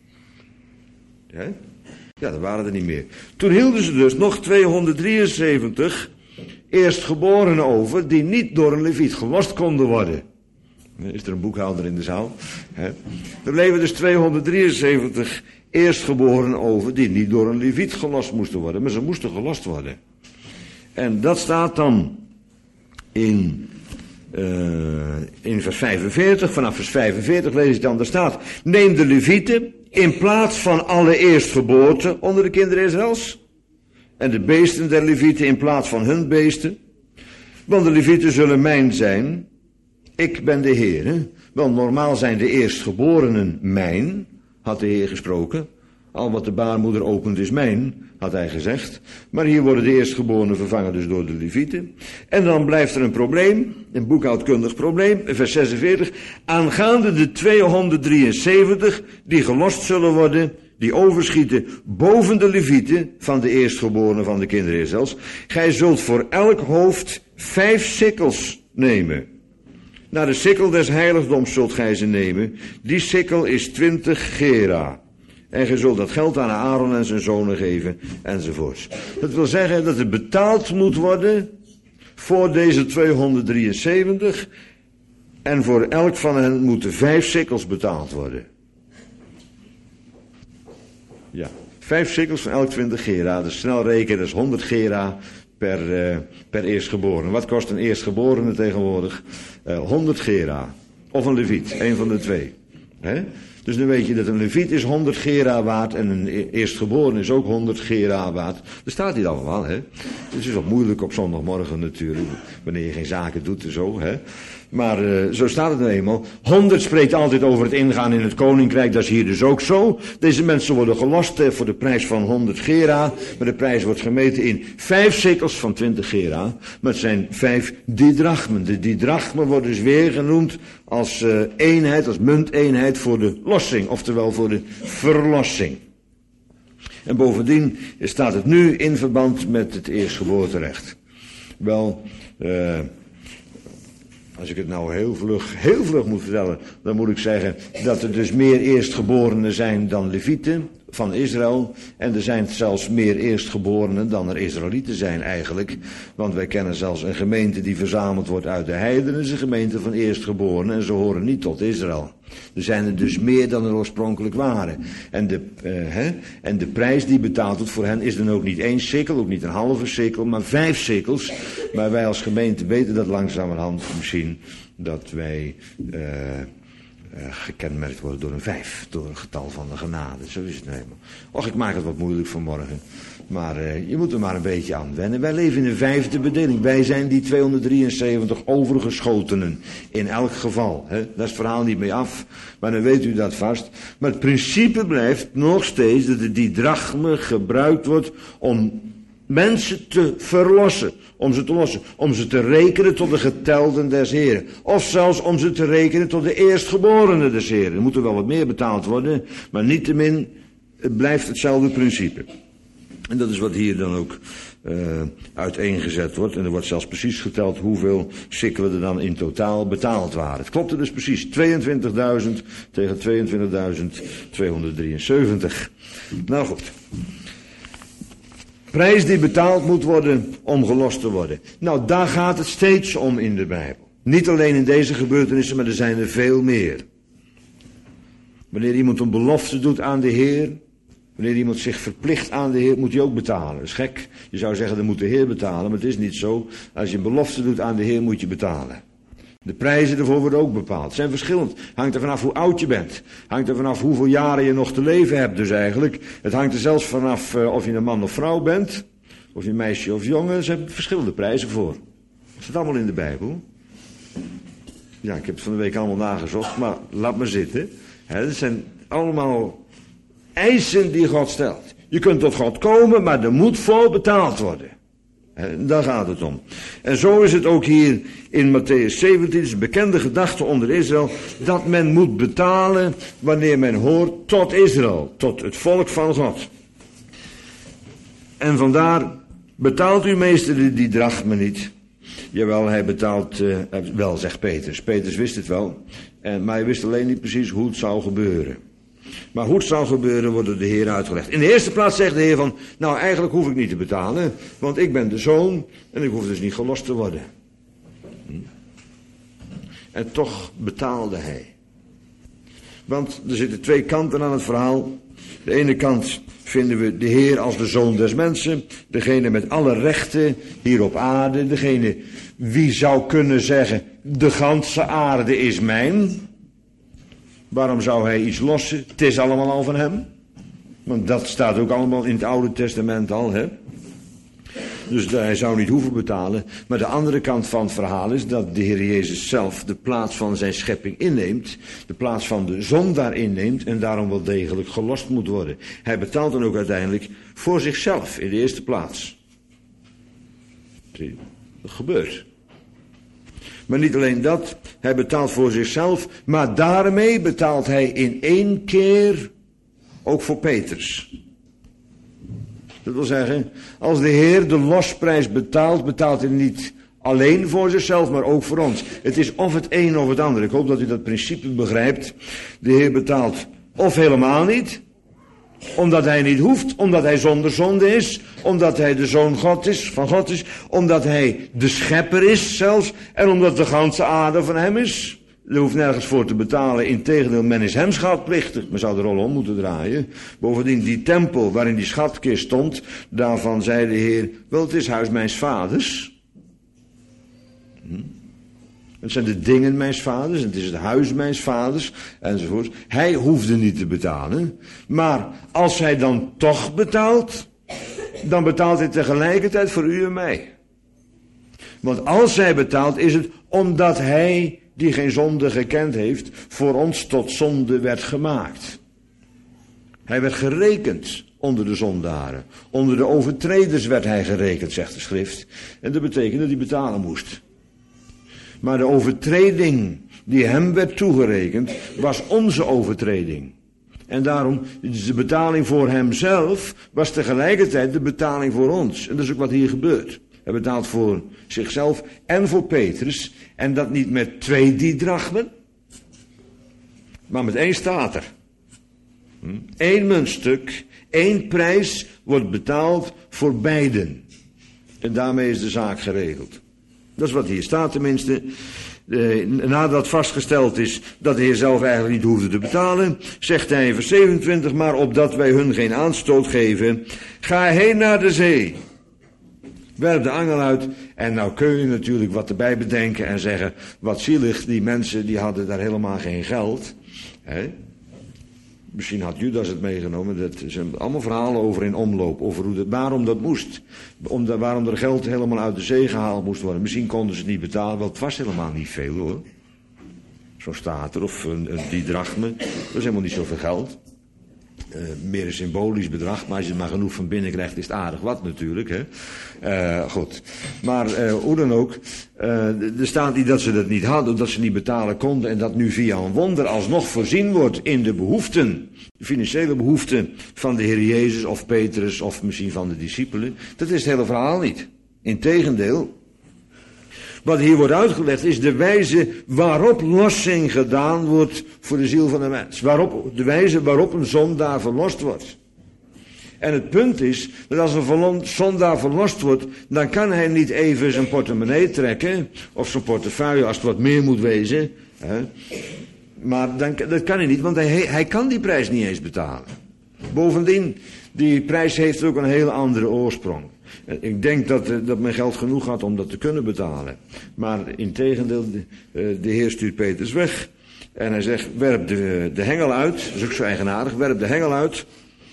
A: Ja, ja, dat waren er niet meer. Toen hielden ze dus nog tweehonderddrieënzeventig eerstgeborenen over, die niet door een leviet gelost konden worden. Is er een boekhouder in de zaal? He. Er bleven dus tweehonderddrieënzeventig eerstgeborenen over, die niet door een leviet gelost moesten worden, maar ze moesten gelost worden. En dat staat dan in, uh, in vers vijfenveertig, vanaf vers vijfenveertig lees ik dan, daar staat, neem de levieten in plaats van alle eerstgeboorten onder de kinderen Israëls, en de beesten der levieten in plaats van hun beesten, want de levieten zullen mijn zijn, ik ben de Heer. Hè? Want normaal zijn de eerstgeborenen mijn, had de Heer gesproken. Al wat de baarmoeder opent is mijn, had hij gezegd. Maar hier worden de eerstgeborenen vervangen dus door de levieten. En dan blijft er een probleem, een boekhoudkundig probleem, vers zesenveertig. Aangaande de tweehonderddrieënzeventig die gelost zullen worden, die overschieten boven de levieten van de eerstgeborenen van de kinderen Israëls. Gij zult voor elk hoofd vijf sikkels nemen. Naar de sikkel des heiligdoms zult gij ze nemen. Die sikkel is twintig gera. En gij zult dat geld aan Aaron en zijn zonen geven, enzovoorts. Dat wil zeggen dat het betaald moet worden voor deze tweehonderddrieënzeventig. En voor elk van hen moeten vijf sikkels betaald worden. Ja, vijf sikkels van elk twintig gera. Dus snel rekenen, dat is honderd gera per, uh, per eerstgeborene. Wat kost een eerstgeborene tegenwoordig? Uh, honderd gera. Of een leviet, een van de twee. He? Dus dan weet je dat een leviet is honderd gera waard en een eerstgeborene is ook honderd gera waard. Daar staat hij allemaal, hè. Dus het is wat moeilijk op zondagmorgen natuurlijk, wanneer je geen zaken doet en zo, hè. Maar uh, zo staat het nou eenmaal. honderd spreekt altijd over het ingaan in het koninkrijk, dat is hier dus ook zo. Deze mensen worden gelost uh, voor de prijs van honderd gera, maar de prijs wordt gemeten in vijf sikkels van twintig gera. Maar het zijn vijf didrachmen. De didrachmen worden dus weer genoemd als uh, eenheid, als munteenheid voor de lossing, oftewel voor de verlossing. En bovendien staat het nu in verband met het eerstgeboorterecht. Wel, uh, als ik het nou heel vlug, heel vlug moet vertellen, dan moet ik zeggen dat er dus meer eerstgeborenen zijn dan levieten van Israël. En er zijn zelfs meer eerstgeborenen dan er Israëlieten zijn eigenlijk. Want wij kennen zelfs een gemeente die verzameld wordt uit de heidenen, is een gemeente van eerstgeborenen en ze horen niet tot Israël. Er zijn er dus meer dan er oorspronkelijk waren. En de, uh, hè, en de prijs die betaald wordt voor hen is dan ook niet één sikkel, ook niet een halve sikkel, maar vijf sikkels. Maar wij als gemeente weten dat langzamerhand misschien dat wij uh, uh, gekenmerkt worden door een vijf, door een getal van de genade. Zo is het nou helemaal. Och, ik maak het wat moeilijk vanmorgen. Maar uh, je moet er maar een beetje aan wennen. Wij leven in een vijfde bedeling. Wij zijn die tweehonderddrieënzeventig overgeschotenen. In elk geval. Hè? Daar is het verhaal niet mee af. Maar dan weet u dat vast. Maar het principe blijft nog steeds dat de didrachme gebruikt wordt om mensen te verlossen. Om ze te lossen. Om ze te rekenen tot de getelden des Heren. Of zelfs om ze te rekenen tot de eerstgeborenen des Heren. Er moet er wel wat meer betaald worden. Maar niettemin het blijft hetzelfde principe. En dat is wat hier dan ook uh, uiteengezet wordt. En er wordt zelfs precies geteld hoeveel sikkelen er dan in totaal betaald waren. Het klopte dus precies. tweeëntwintigduizend tegen tweeëntwintigduizend tweehonderddrieënzeventig. Nou goed. Prijs die betaald moet worden om gelost te worden. Nou, daar gaat het steeds om in de Bijbel. Niet alleen in deze gebeurtenissen, maar er zijn er veel meer. Wanneer iemand een belofte doet aan de Heer, wanneer iemand zich verplicht aan de Heer, moet hij ook betalen. Dat is gek. Je zou zeggen, dan moet de Heer betalen, maar het is niet zo. Als je een belofte doet aan de Heer, moet je betalen. De prijzen ervoor worden ook bepaald. Zijn verschillend. Hangt er vanaf hoe oud je bent. Hangt er vanaf hoeveel jaren je nog te leven hebt dus eigenlijk. Het hangt er zelfs vanaf uh, of je een man of vrouw bent. Of je een meisje of jongen. Ze hebben verschillende prijzen voor. Dat staat allemaal in de Bijbel. Ja, ik heb het van de week allemaal nagezocht. Maar laat maar zitten. He, dat zijn allemaal eisen die God stelt. Je kunt tot God komen, maar er moet voor betaald worden. En daar gaat het om. En zo is het ook hier in Matthäus zeventien, het is een bekende gedachte onder Israël, dat men moet betalen wanneer men hoort tot Israël, tot het volk van God. En vandaar betaalt uw meester die drachme niet. Jawel, hij betaalt uh, wel, zegt Petrus. Petrus wist het wel, en, maar hij wist alleen niet precies hoe het zou gebeuren. Maar hoe het zal gebeuren, wordt door de Heer uitgelegd. In de eerste plaats zegt de Heer van, nou eigenlijk hoef ik niet te betalen, want ik ben de zoon en ik hoef dus niet gelost te worden. Hm? En toch betaalde hij. Want er zitten twee kanten aan het verhaal. De ene kant vinden we de Heer als de zoon des mensen, degene met alle rechten hier op aarde, degene wie zou kunnen zeggen, de ganse aarde is mijn. Waarom zou hij iets lossen? Het is allemaal al van hem. Want dat staat ook allemaal in het Oude Testament al, hè. Dus hij zou niet hoeven betalen. Maar de andere kant van het verhaal is dat de Heer Jezus zelf de plaats van zijn schepping inneemt. De plaats van de zondaar inneemt en daarom wel degelijk gelost moet worden. Hij betaalt dan ook uiteindelijk voor zichzelf in de eerste plaats. Zie, dat gebeurt. Maar niet alleen dat, hij betaalt voor zichzelf, maar daarmee betaalt hij in één keer ook voor Petrus. Dat wil zeggen, als de Heer de losprijs betaalt, betaalt hij niet alleen voor zichzelf, maar ook voor ons. Het is of het een of het ander. Ik hoop dat u dat principe begrijpt. De Heer betaalt of helemaal niet, omdat hij niet hoeft, omdat hij zonder zonde is, omdat hij de zoon God is, van God is, omdat hij de schepper is zelfs, en omdat de ganse aarde van hem is. Er hoeft nergens voor te betalen, integendeel, men is hem schatplichtig. Men zou de rol om moeten draaien. Bovendien, die tempel waarin die schatkist stond, daarvan zei de Heer, wel, het is huis mijns vaders. Hm? Het zijn de dingen mijns vaders, en het is het huis mijns vaders, enzovoort. Hij hoefde niet te betalen, maar als hij dan toch betaalt, dan betaalt hij tegelijkertijd voor u en mij. Want als hij betaalt, is het omdat hij, die geen zonde gekend heeft, voor ons tot zonde werd gemaakt. Hij werd gerekend onder de zondaren. Onder de overtreders werd hij gerekend, zegt de schrift. En dat betekent dat hij betalen moest. Maar de overtreding die hem werd toegerekend, was onze overtreding. En daarom, de betaling voor hemzelf was tegelijkertijd de betaling voor ons. En dat is ook wat hier gebeurt. Hij betaalt voor zichzelf en voor Petrus. En dat niet met twee didrachmen, maar met één stater. Eén muntstuk, één prijs wordt betaald voor beiden. En daarmee is de zaak geregeld. Dat is wat hier staat tenminste. Eh, nadat vastgesteld is dat de Heer zelf eigenlijk niet hoefde te betalen, zegt hij in vers zevenentwintig, maar opdat wij hun geen aanstoot geven, ga heen naar de zee. Werp de angel uit en nou kun je natuurlijk wat erbij bedenken en zeggen, wat zielig, die mensen die hadden daar helemaal geen geld. Hè? Misschien had Judas het meegenomen, dat zijn allemaal verhalen over in omloop, over hoe dat, waarom dat moest. Om de, waarom er geld helemaal uit de zee gehaald moest worden. Misschien konden ze het niet betalen, want het was helemaal niet veel hoor. Zo staat er, of een, een die drachme, dat is helemaal niet zoveel geld. Uh, meer een symbolisch bedrag, maar als je het maar genoeg van binnen krijgt, is het aardig wat natuurlijk. Hè? Uh, goed. Maar uh, hoe dan ook, uh, er staat niet dat ze dat niet hadden, dat ze niet betalen konden en dat nu via een wonder alsnog voorzien wordt in de behoeften, de financiële behoeften van de Heer Jezus of Petrus of misschien van de discipelen. Dat is het hele verhaal niet. Integendeel. Wat hier wordt uitgelegd is de wijze waarop lossing gedaan wordt voor de ziel van de mens. Waarop, de wijze waarop een zondaar verlost wordt. En het punt is dat als een zondaar verlost wordt, dan kan hij niet even zijn portemonnee trekken, of zijn portefeuille als het wat meer moet wezen. Hè. Maar dan, dat kan hij niet, want hij, hij kan die prijs niet eens betalen. Bovendien, die prijs heeft ook een hele andere oorsprong. ik denk dat, dat mijn geld genoeg had om dat te kunnen betalen. Maar integendeel, de, de Heer stuurt Petrus weg. En hij zegt, werp de, de hengel uit. Dat is ook zo eigenaardig. Werp de hengel uit.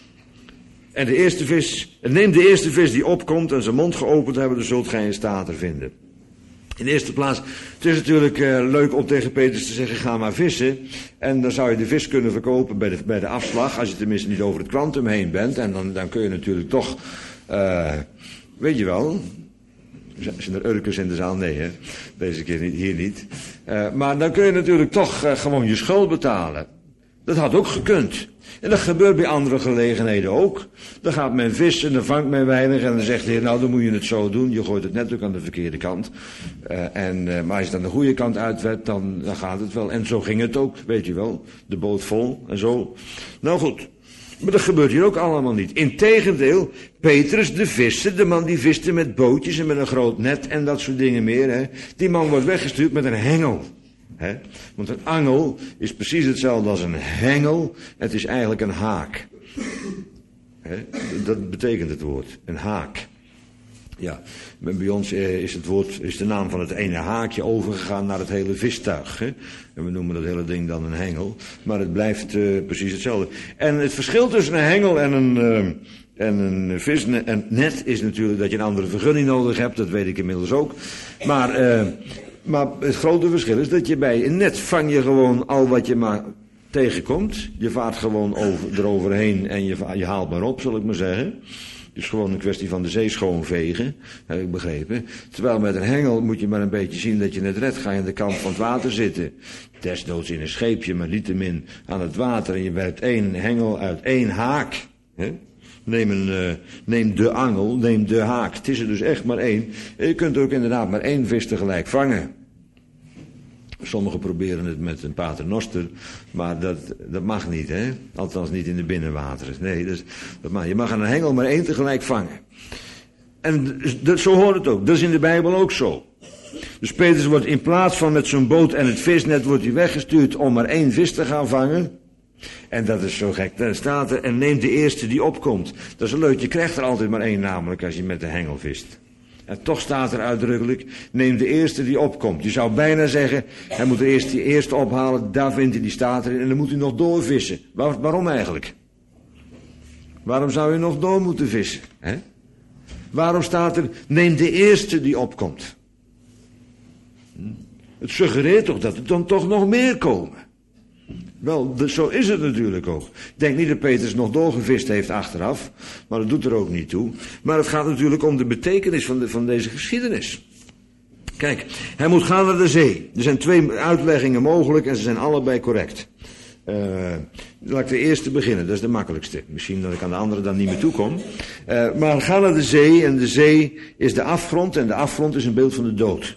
A: En de eerste vis, neem de eerste vis die opkomt en zijn mond geopend hebben, dan zult gij een stater vinden. In de eerste plaats, het is natuurlijk uh, leuk om tegen Petrus te zeggen, ga maar vissen. En dan zou je de vis kunnen verkopen bij de, bij de afslag, als je tenminste niet over het kwantum heen bent. En dan, dan kun je natuurlijk toch, uh, weet je wel, zijn er urkers in de zaal? Nee, hè? Deze keer niet, hier niet. Uh, maar dan kun je natuurlijk toch uh, gewoon je schuld betalen. Dat had ook gekund. En dat gebeurt bij andere gelegenheden ook. Dan gaat men vissen en dan vangt men weinig en dan zegt de Heer, nou dan moet je het zo doen. Je gooit het net ook aan de verkeerde kant. Uh, en, uh, maar als je het aan de goede kant uitwet, dan, dan gaat het wel. En zo ging het ook, weet je wel. De boot vol en zo. Nou goed. Maar dat gebeurt hier ook allemaal niet. Integendeel, Petrus, de visser, de man die viste met bootjes en met een groot net en dat soort dingen meer. Hè, die man wordt weggestuurd met een hengel. He? Want een angel is precies hetzelfde als een hengel. Het is eigenlijk een haak. He? Dat betekent het woord. Een haak. Ja, bij ons is het woord, is de naam van het ene haakje overgegaan naar het hele vistuig. He? En we noemen dat hele ding dan een hengel. Maar het blijft uh, precies hetzelfde. En het verschil tussen een hengel en een, uh, en een visnet en net is natuurlijk dat je een andere vergunning nodig hebt. Dat weet ik inmiddels ook. Maar... Uh, Maar het grote verschil is dat je bij een net vang je gewoon al wat je maar tegenkomt. Je vaart gewoon over, eroverheen en je, je haalt maar op, zal ik maar zeggen. Het is gewoon een kwestie van de zee schoonvegen, heb ik begrepen. Terwijl met een hengel moet je maar een beetje zien dat je het redt. Ga je aan de kant van het water zitten. Desnoods in een scheepje, maar niettemin aan het water. En je werpt één hengel uit één haak. Hè? Neem, een, uh, neem de angel, neem de haak. Het is er dus echt maar één. Je kunt ook inderdaad maar één vis tegelijk vangen. Sommigen proberen het met een paternoster, maar dat, dat mag niet, hè? Althans niet in de binnenwateren. Nee, dus, dat mag. Je mag aan een hengel maar één tegelijk vangen. En dat, zo hoort het ook. Dat is in de Bijbel ook zo. Dus Petrus wordt in plaats van met zijn boot en het visnet wordt hij weggestuurd om maar één vis te gaan vangen. En dat is zo gek. Dan staat er, en neem de eerste die opkomt. Dat is leuk, je krijgt er altijd maar één namelijk als je met de hengel vist. En toch staat er uitdrukkelijk, neem de eerste die opkomt. Je zou bijna zeggen, hij moet er eerst die eerste ophalen, daar vindt hij die staat erin en dan moet hij nog doorvissen. Waar, waarom eigenlijk? Waarom zou je nog door moeten vissen? Hè? Waarom staat er, neem de eerste die opkomt? Het suggereert toch dat er dan toch nog meer komen. Wel, zo is het natuurlijk ook. Ik denk niet dat Petrus nog doorgevist heeft achteraf, maar dat doet er ook niet toe. Maar het gaat natuurlijk om de betekenis van, de, van deze geschiedenis. Kijk, hij moet gaan naar de zee. Er zijn twee uitleggingen mogelijk en ze zijn allebei correct. Uh, laat ik de eerste beginnen, dat is de makkelijkste. Misschien dat ik aan de andere dan niet meer toekom. Uh, maar ga naar de zee en de zee is de afgrond en de afgrond is een beeld van de dood.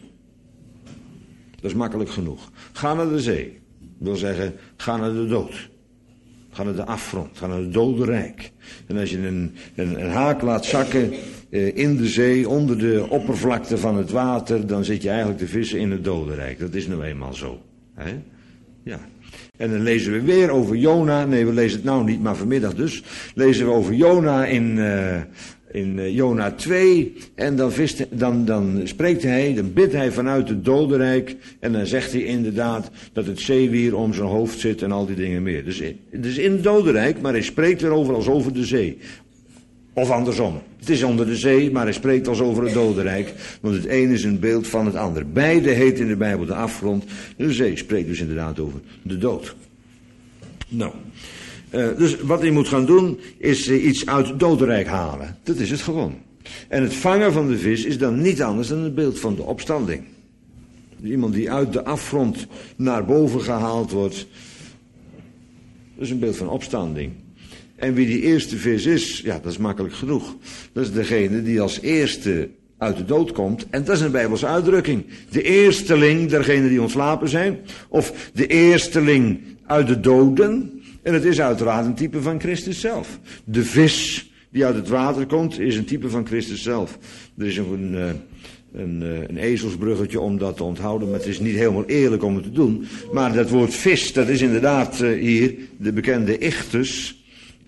A: Dat is makkelijk genoeg. Ga naar de zee. Wil zeggen, ga naar de dood. Ga naar de afgrond, ga naar het dodenrijk. En als je een, een, een haak laat zakken eh, in de zee, onder de oppervlakte van het water, dan zit je eigenlijk te vissen in het dodenrijk. Dat is nou eenmaal zo. Hè? Ja. En dan lezen we weer over Jona. Nee, we lezen het nou niet, maar vanmiddag dus. Lezen we over Jona in, uh, in uh, Jona twee. En dan, vist, dan, dan spreekt hij, dan bidt hij vanuit het dodenrijk. En dan zegt hij inderdaad dat het zeewier om zijn hoofd zit en al die dingen meer. Dus, dus in het dodenrijk, maar hij spreekt erover als over de zee. Of andersom. Het is onder de zee, maar hij spreekt als over het dodenrijk. Want het een is een beeld van het ander. Beide heet in de Bijbel de afgrond. De zee spreekt dus inderdaad over de dood. Nou. Uh, dus wat hij moet gaan doen, is uh, iets uit het dodenrijk halen. Dat is het gewoon. En het vangen van de vis is dan niet anders dan een beeld van de opstanding. Iemand die uit de afgrond naar boven gehaald wordt. Dat is een beeld van opstanding. En wie die eerste vis is, ja, dat is makkelijk genoeg. Dat is degene die als eerste uit de dood komt. En dat is een Bijbelse uitdrukking. De eersteling, degene die ontslapen zijn. Of de eersteling uit de doden. En het is uiteraard een type van Christus zelf. De vis die uit het water komt, is een type van Christus zelf. Er is een, een, een, een ezelsbruggetje om dat te onthouden, maar het is niet helemaal eerlijk om het te doen. Maar dat woord vis, dat is inderdaad hier de bekende ichthus.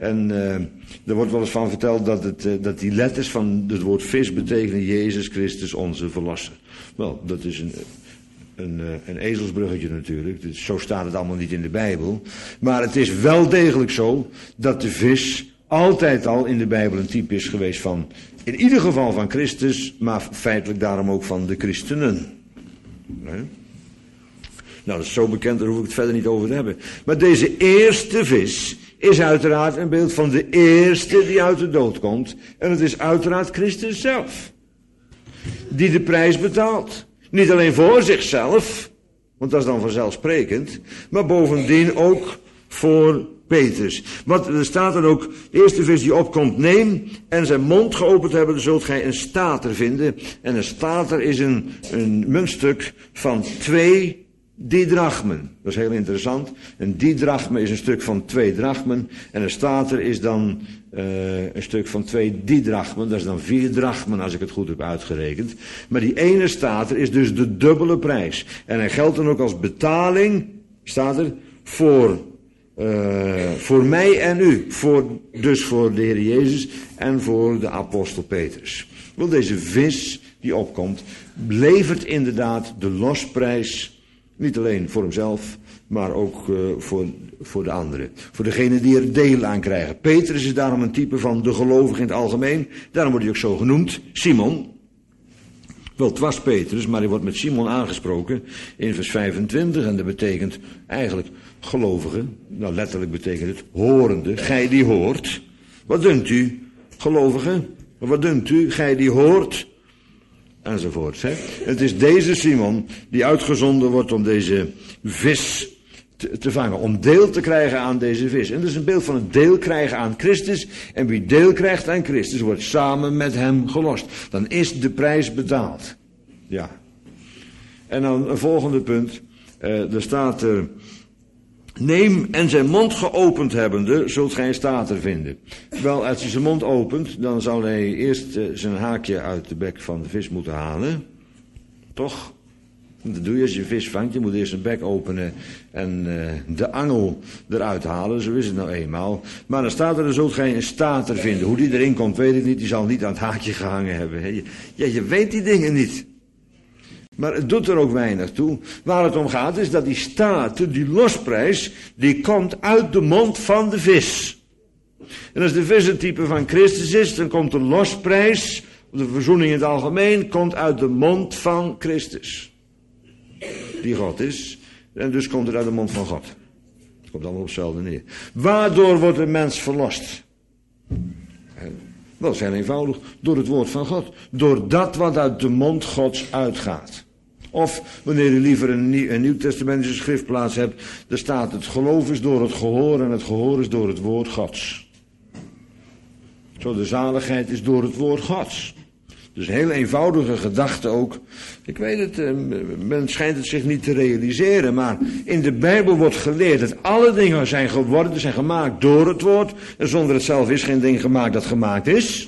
A: En uh, er wordt wel eens van verteld dat, het, uh, dat die letters van het woord vis betekenen Jezus Christus onze verlosser. Wel, dat is een, een, uh, een ezelsbruggetje natuurlijk. Dus zo staat het allemaal niet in de Bijbel. Maar het is wel degelijk zo dat de vis altijd al in de Bijbel een type is geweest van, in ieder geval van Christus, maar feitelijk daarom ook van de christenen. Nee? Nou, dat is zo bekend, daar hoef ik het verder niet over te hebben. Maar deze eerste vis is uiteraard een beeld van de eerste die uit de dood komt. En het is uiteraard Christus zelf. Die de prijs betaalt. Niet alleen voor zichzelf, want dat is dan vanzelfsprekend. Maar bovendien ook voor Petrus. Want er staat er ook, de eerste vis die opkomt, neem en zijn mond geopend hebben, dan zult gij een stater vinden. En een stater is een, een muntstuk van twee didrachmen. Dat is heel interessant. Een didrachme is een stuk van twee drachmen. En een stater is dan uh, een stuk van twee didrachmen. Dat is dan vier drachmen als ik het goed heb uitgerekend. Maar die ene stater is dus de dubbele prijs. En hij geldt dan ook als betaling, staat er, voor, uh, voor mij en u. Voor, dus voor de Heer Jezus en voor de apostel Petrus. Wel, deze vis die opkomt, levert inderdaad de losprijs. Niet alleen voor hemzelf, maar ook uh, voor, voor de anderen. Voor degenen die er deel aan krijgen. Petrus is daarom een type van de gelovigen in het algemeen. Daarom wordt hij ook zo genoemd, Simon. Wel, het was Petrus, maar hij wordt met Simon aangesproken in vers vijfentwintig. En dat betekent eigenlijk gelovige. Nou, letterlijk betekent het horende. Gij die hoort. Wat dunkt u, gelovige? Wat dunkt u, gij die hoort? Enzovoort. Hè? Het is deze Simon die uitgezonden wordt om deze vis te, te vangen. Om deel te krijgen aan deze vis. En dat is een beeld van het deel krijgen aan Christus. En wie deel krijgt aan Christus wordt samen met hem gelost. Dan is de prijs betaald. Ja. En dan een volgende punt. Uh, er staat er. Neem en zijn mond geopend hebbende, zult gij een stater vinden. Wel, als hij zijn mond opent, dan zal hij eerst uh, zijn haakje uit de bek van de vis moeten halen. Toch? Dat doe je als je vis vangt. Je moet eerst een bek openen en uh, de angel eruit halen. Zo is het nou eenmaal. Maar dan staat er, dan zult gij een stater vinden. Hoe die erin komt, weet ik niet. Die zal niet aan het haakje gehangen hebben. Ja, je weet die dingen niet. Maar het doet er ook weinig toe. Waar het om gaat is dat die stater, die losprijs, die komt uit de mond van de vis. En als de vis een type van Christus is, dan komt de losprijs, de verzoening in het algemeen, komt uit de mond van Christus. Die God is. En dus komt het uit de mond van God. Het komt allemaal op hetzelfde neer. Waardoor wordt een mens verlost? Dat is heel eenvoudig. Door het woord van God. Door dat wat uit de mond Gods uitgaat. Of wanneer u liever een, nieuw, een nieuwtestamentische schriftplaats hebt, daar staat het geloof is door het gehoor en het gehoor is door het woord Gods. Zo, de zaligheid is door het woord Gods. Dus een heel eenvoudige gedachte ook. Ik weet het, men schijnt het zich niet te realiseren, maar in de Bijbel wordt geleerd dat alle dingen zijn geworden, zijn gemaakt door het woord. En zonder het zelf is geen ding gemaakt dat gemaakt is.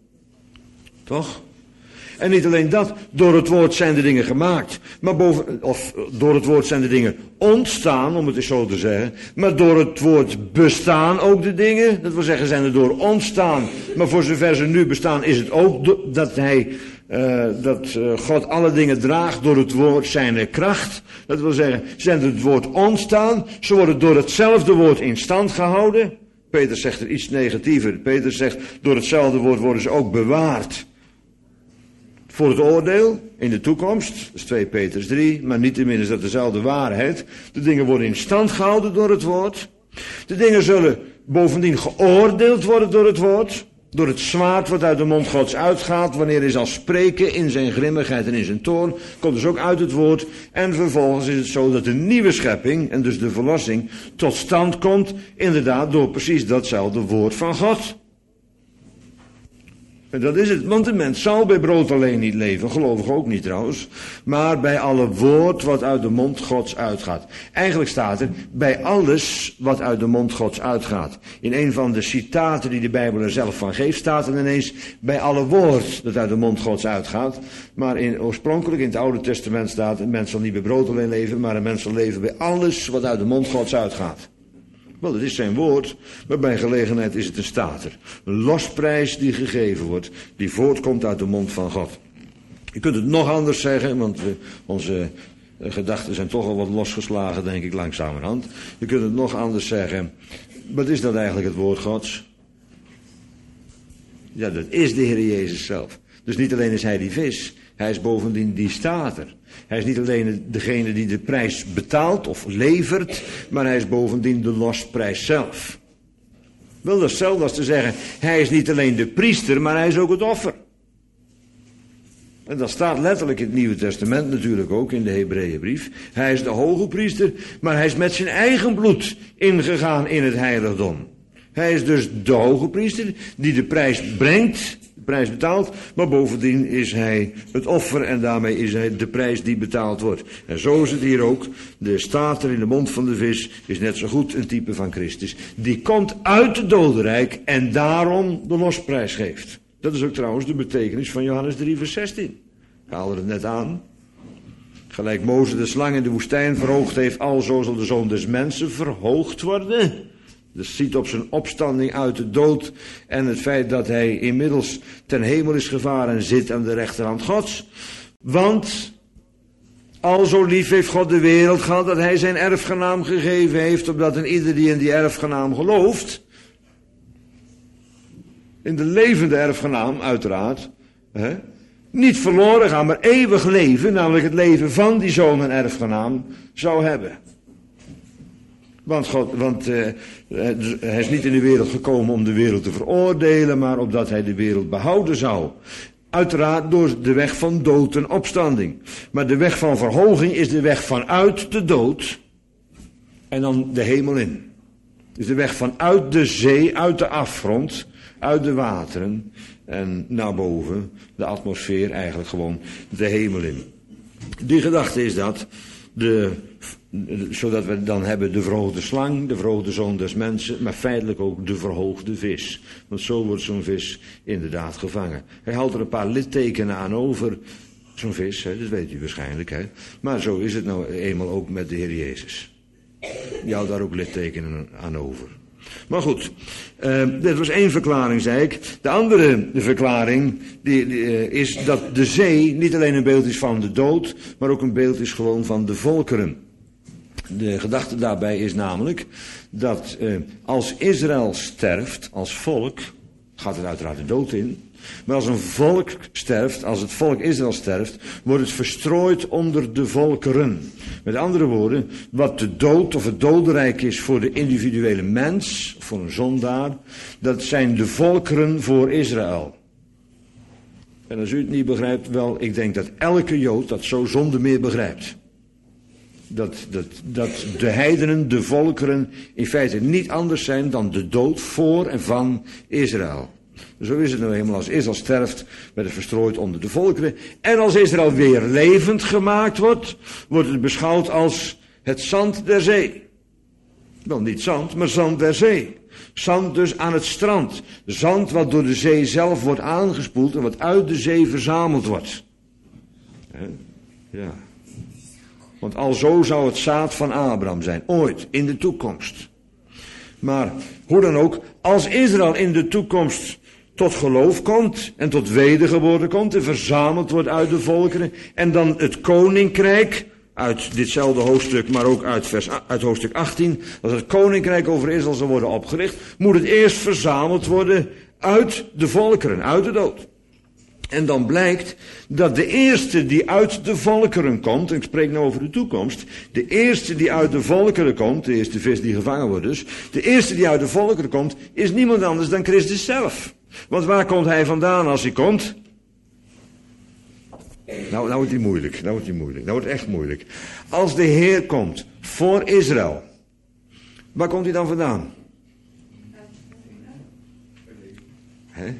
A: Toch? En niet alleen dat, door het woord zijn de dingen gemaakt. Maar boven, of door het woord zijn de dingen ontstaan, om het eens zo te zeggen. Maar door het woord bestaan ook de dingen. Dat wil zeggen, zijn er door ontstaan. Maar voor zover ze nu bestaan, is het ook dat hij, uh, dat uh, God alle dingen draagt door het woord zijn kracht. Dat wil zeggen, zijn er het woord ontstaan. Ze worden door hetzelfde woord in stand gehouden. Peter zegt er iets negatiever. Peter zegt, door hetzelfde woord worden ze ook bewaard. Voor het oordeel, in de toekomst, dat is twee Petrus drie, maar niettemin is dat dezelfde waarheid. De dingen worden in stand gehouden door het woord. De dingen zullen bovendien geoordeeld worden door het woord. Door het zwaard wat uit de mond Gods uitgaat, wanneer hij zal spreken in zijn grimmigheid en in zijn toorn, komt dus ook uit het woord. En vervolgens is het zo dat de nieuwe schepping, en dus de verlossing, tot stand komt, inderdaad door precies datzelfde woord van God. En dat is het, want de mens zal bij brood alleen niet leven, gelovig ook niet trouwens, maar bij alle woord wat uit de mond Gods uitgaat. Eigenlijk staat er, bij alles wat uit de mond Gods uitgaat. In een van de citaten die de Bijbel er zelf van geeft, staat er ineens, bij alle woord dat uit de mond Gods uitgaat. Maar in, oorspronkelijk in het Oude Testament staat, een mens zal niet bij brood alleen leven, maar een mens zal leven bij alles wat uit de mond Gods uitgaat. Wel, het is zijn woord, maar bij gelegenheid is het een stater. Een losprijs die gegeven wordt, die voortkomt uit de mond van God. Je kunt het nog anders zeggen, want we, onze uh, gedachten zijn toch al wat losgeslagen, denk ik, langzamerhand. Je kunt het nog anders zeggen. Wat is dat eigenlijk, het woord Gods? Ja, dat is de Heer Jezus zelf. Dus niet alleen is hij die vis, hij is bovendien die stater. Hij is niet alleen degene die de prijs betaalt of levert, maar hij is bovendien de losprijs zelf. Wel, dat is hetzelfde als te zeggen, hij is niet alleen de priester, maar hij is ook het offer. En dat staat letterlijk in het Nieuwe Testament natuurlijk ook, in de Hebreeënbrief. Hij is de hoge priester, maar hij is met zijn eigen bloed ingegaan in het heiligdom. Hij is dus de hoge priester die de prijs brengt, de prijs betaalt, maar bovendien is hij het offer en daarmee is hij de prijs die betaald wordt. En zo is het hier ook. De stater in de mond van de vis is net zo goed een type van Christus. Die komt uit het dodenrijk en daarom de losprijs geeft. Dat is ook trouwens de betekenis van Johannes drie vers zestien. Ik haalde het net aan. Gelijk Mozes de slang in de woestijn verhoogd heeft, alzo zal de Zoon des Mensen verhoogd worden. Dus ziet op zijn opstanding uit de dood en het feit dat hij inmiddels ten hemel is gevaren en zit aan de rechterhand Gods. Want alzo lief heeft God de wereld gehad dat hij zijn erfgenaam gegeven heeft, opdat een ieder die in die erfgenaam gelooft, in de levende erfgenaam uiteraard, hè, niet verloren gaan, maar eeuwig leven, namelijk het leven van die zoon en erfgenaam, zou hebben. Want, God, want uh, hij is niet in de wereld gekomen om de wereld te veroordelen, maar opdat hij de wereld behouden zou. Uiteraard door de weg van dood en opstanding. Maar de weg van verhoging is de weg vanuit de dood en dan de hemel in. Dus de weg vanuit de zee, uit de afgrond, uit de wateren en naar boven, de atmosfeer, eigenlijk gewoon de hemel in. Die gedachte is dat, de, zodat we dan hebben de verhoogde slang, de verhoogde zoon des mensen, maar feitelijk ook de verhoogde vis. Want zo wordt zo'n vis inderdaad gevangen. Hij haalt er een paar littekenen aan over, zo'n vis, hè, dat weet u waarschijnlijk. Hè. Maar zo is het nou eenmaal ook met de Heer Jezus. Die houdt daar ook littekenen aan over. Maar goed, uh, dit was één verklaring, zei ik. De andere verklaring die, die, uh, is dat de zee niet alleen een beeld is van de dood, maar ook een beeld is gewoon van de volkeren. De gedachte daarbij is namelijk dat uh, als Israël sterft, als volk, gaat het uiteraard de dood in. Maar als een volk sterft, als het volk Israël sterft, wordt het verstrooid onder de volkeren. Met andere woorden, wat de dood of het dodenrijk is voor de individuele mens, voor een zondaar, dat zijn de volkeren voor Israël. En als u het niet begrijpt, wel, ik denk dat elke Jood dat zo zonder meer begrijpt. Dat, dat, dat de heidenen, de volkeren, in feite niet anders zijn dan de dood voor en van Israël. Zo is het nou eenmaal, als Israël sterft, werd het verstrooid onder de volkeren. En als Israël weer levend gemaakt wordt, wordt het beschouwd als het zand der zee. Wel niet zand, maar zand der zee. Zand dus aan het strand. Zand wat door de zee zelf wordt aangespoeld en wat uit de zee verzameld wordt. Ja. Want alzo zou het zaad van Abraham zijn, ooit, in de toekomst. Maar hoe dan ook, als Israël in de toekomst tot geloof komt en tot wedergeboorte komt en verzameld wordt uit de volkeren en dan het koninkrijk, uit ditzelfde hoofdstuk, maar ook uit, vers, uit hoofdstuk achttien, als het koninkrijk over Israël zal worden opgericht, moet het eerst verzameld worden uit de volkeren, uit de dood. En dan blijkt dat de eerste die uit de volkeren komt, en ik spreek nu over de toekomst, de eerste die uit de volkeren komt, de eerste vis die gevangen wordt dus, de eerste die uit de volkeren komt, is niemand anders dan Christus zelf. Want waar komt hij vandaan als hij komt? Nou, nou wordt hij moeilijk, nou wordt hij moeilijk, nou wordt het echt moeilijk. Als de Heer komt voor Israël, waar komt hij dan vandaan? Hè?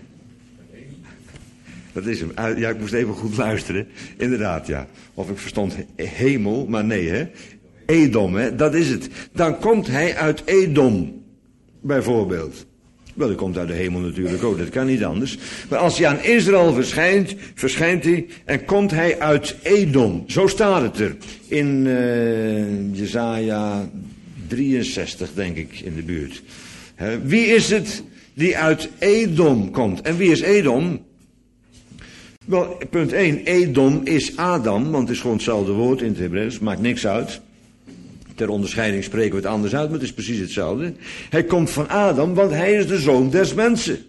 A: Dat is hem. Ja, ik moest even goed luisteren. Inderdaad, ja. Of ik verstond hemel, maar nee, hè. Edom, hè. Dat is het. Dan komt hij uit Edom, bijvoorbeeld. Wel, hij komt uit de hemel natuurlijk ook, dat kan niet anders. Maar als hij aan Israël verschijnt, verschijnt hij en komt hij uit Edom. Zo staat het er in uh, Jesaja drieënzestig denk ik in de buurt. He, wie is het die uit Edom komt? En wie is Edom? Wel, punt één, Edom is Adam, want het is gewoon hetzelfde woord in het Hebreeuws, maakt niks uit. Ter onderscheiding spreken we het anders uit, maar het is precies hetzelfde. Hij komt van Adam, want hij is de zoon des mensen.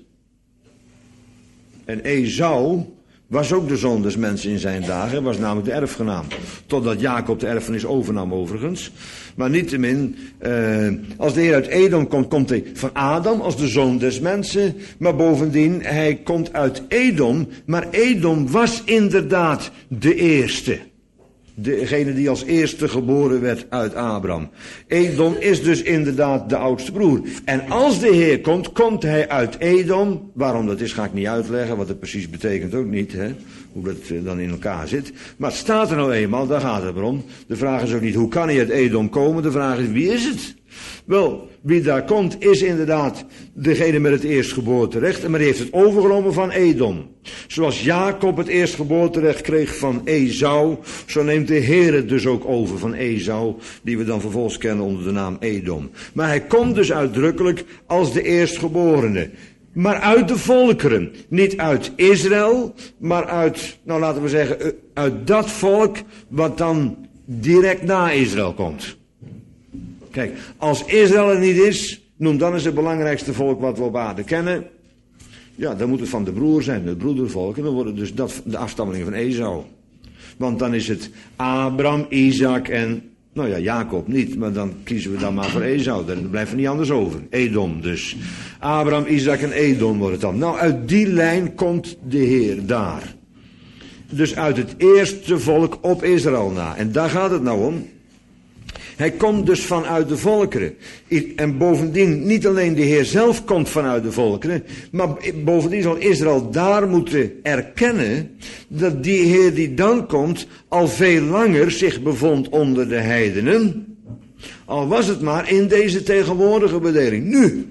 A: En Esau was ook de zoon des mensen in zijn dagen, was namelijk de erfgenaam. Totdat Jacob de erfenis overnam overigens. Maar niettemin, uh, als de Heer uit Edom komt, komt hij van Adam als de zoon des mensen. Maar bovendien, hij komt uit Edom. Maar Edom was inderdaad de eerste. Degene die als eerste geboren werd uit Abraham. Edom is dus inderdaad de oudste broer. En als de Heer komt, komt hij uit Edom. Waarom dat is, ga ik niet uitleggen. Wat het precies betekent ook niet. Hè? Hoe dat dan in elkaar zit. Maar het staat er nou eenmaal, daar gaat het om. De vraag is ook niet, hoe kan hij uit Edom komen? De vraag is, wie is het? Wel, wie daar komt is inderdaad degene met het eerstgeboorterecht. Maar die heeft het overgenomen van Edom. Zoals Jacob het eerstgeboorterecht kreeg van Esau, zo neemt de Heer het dus ook over van Esau, die we dan vervolgens kennen onder de naam Edom. Maar hij komt dus uitdrukkelijk als de eerstgeborene. Maar uit de volkeren. Niet uit Israël, maar uit, nou laten we zeggen, uit dat volk wat dan direct na Israël komt. Kijk, als Israël er niet is, noem dan eens het belangrijkste volk wat we op aarde kennen. Ja, dan moet het van de broer zijn, de broedervolk. En dan worden dus dat de afstammelingen van Esau. Want dan is het Abraham, Isaac en, nou ja, Jacob niet. Maar dan kiezen we dan maar voor Esau. Daar blijft er niet anders over. Edom dus. Abraham, Isaac en Edom wordt het dan. Nou, uit die lijn komt de Heer daar. Dus uit het eerste volk op Israël na. En daar gaat het nou om. Hij komt dus vanuit de volkeren. En bovendien, niet alleen de Heer zelf komt vanuit de volkeren, maar bovendien zal Israël daar moeten erkennen dat die Heer die dan komt al veel langer zich bevond onder de heidenen. Al was het maar in deze tegenwoordige bedeling. Nu.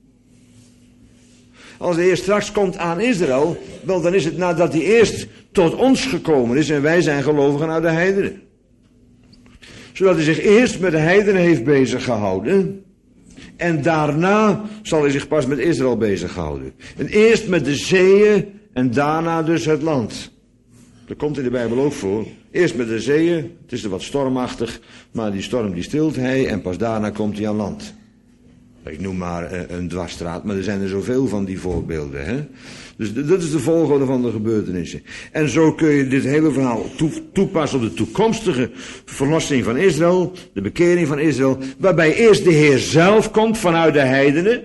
A: Als de Heer straks komt aan Israël, wel dan is het nadat hij eerst tot ons gekomen is en wij zijn gelovigen uit de heidenen. Zodat hij zich eerst met de heidenen heeft bezig gehouden. En daarna zal hij zich pas met Israël bezighouden. En eerst met de zeeën en daarna dus het land. Dat komt in de Bijbel ook voor. Eerst met de zeeën, het is er wat stormachtig, maar die storm die stilt hij en pas daarna komt hij aan land. Ik noem maar een dwarsstraat, maar er zijn er zoveel van die voorbeelden. Hè? Dus dat is de volgorde van de gebeurtenissen. En zo kun je dit hele verhaal toepassen op de toekomstige verlossing van Israël, de bekering van Israël, waarbij eerst de Heer zelf komt vanuit de heidenen.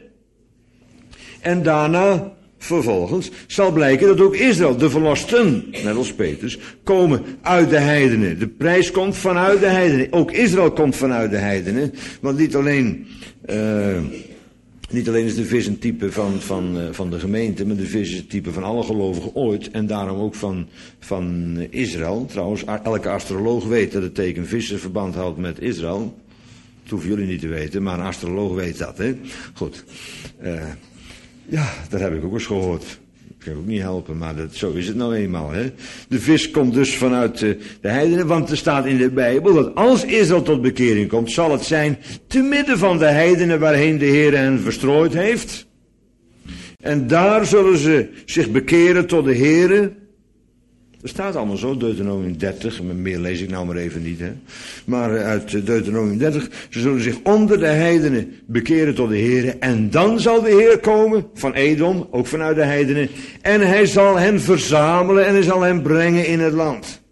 A: En daarna, vervolgens, zal blijken dat ook Israël, de verlosten, net als Petrus, komen uit de heidenen. De prijs komt vanuit de heidenen. Ook Israël komt vanuit de heidenen, want niet alleen... Uh, niet alleen is de vis een type van, van, uh, van de gemeente, maar de vis is het type van alle gelovigen ooit. En daarom ook van, van Israël. Trouwens, elke astroloog weet dat het teken vissen verband houdt met Israël. Dat hoeven jullie niet te weten, maar een astroloog weet dat, hè. Goed. Uh, ja, dat heb ik ook eens gehoord. Ik kan ook niet helpen, maar dat, zo is het nou eenmaal. Hè? De vis komt dus vanuit de, de heidenen, want er staat in de Bijbel dat als Israël tot bekering komt, zal het zijn te midden van de heidenen waarheen de Heer hen verstrooid heeft. En daar zullen ze zich bekeren tot de Heere. Dat staat allemaal zo, Deuteronomium dertig, meer lees ik nou maar even niet. Hè? Maar uit Deuteronomium dertig, ze zullen zich onder de heidenen bekeren tot de Heere. En dan zal de Heer komen, van Edom, ook vanuit de heidenen. En hij zal hen verzamelen en hij zal hen brengen in het land.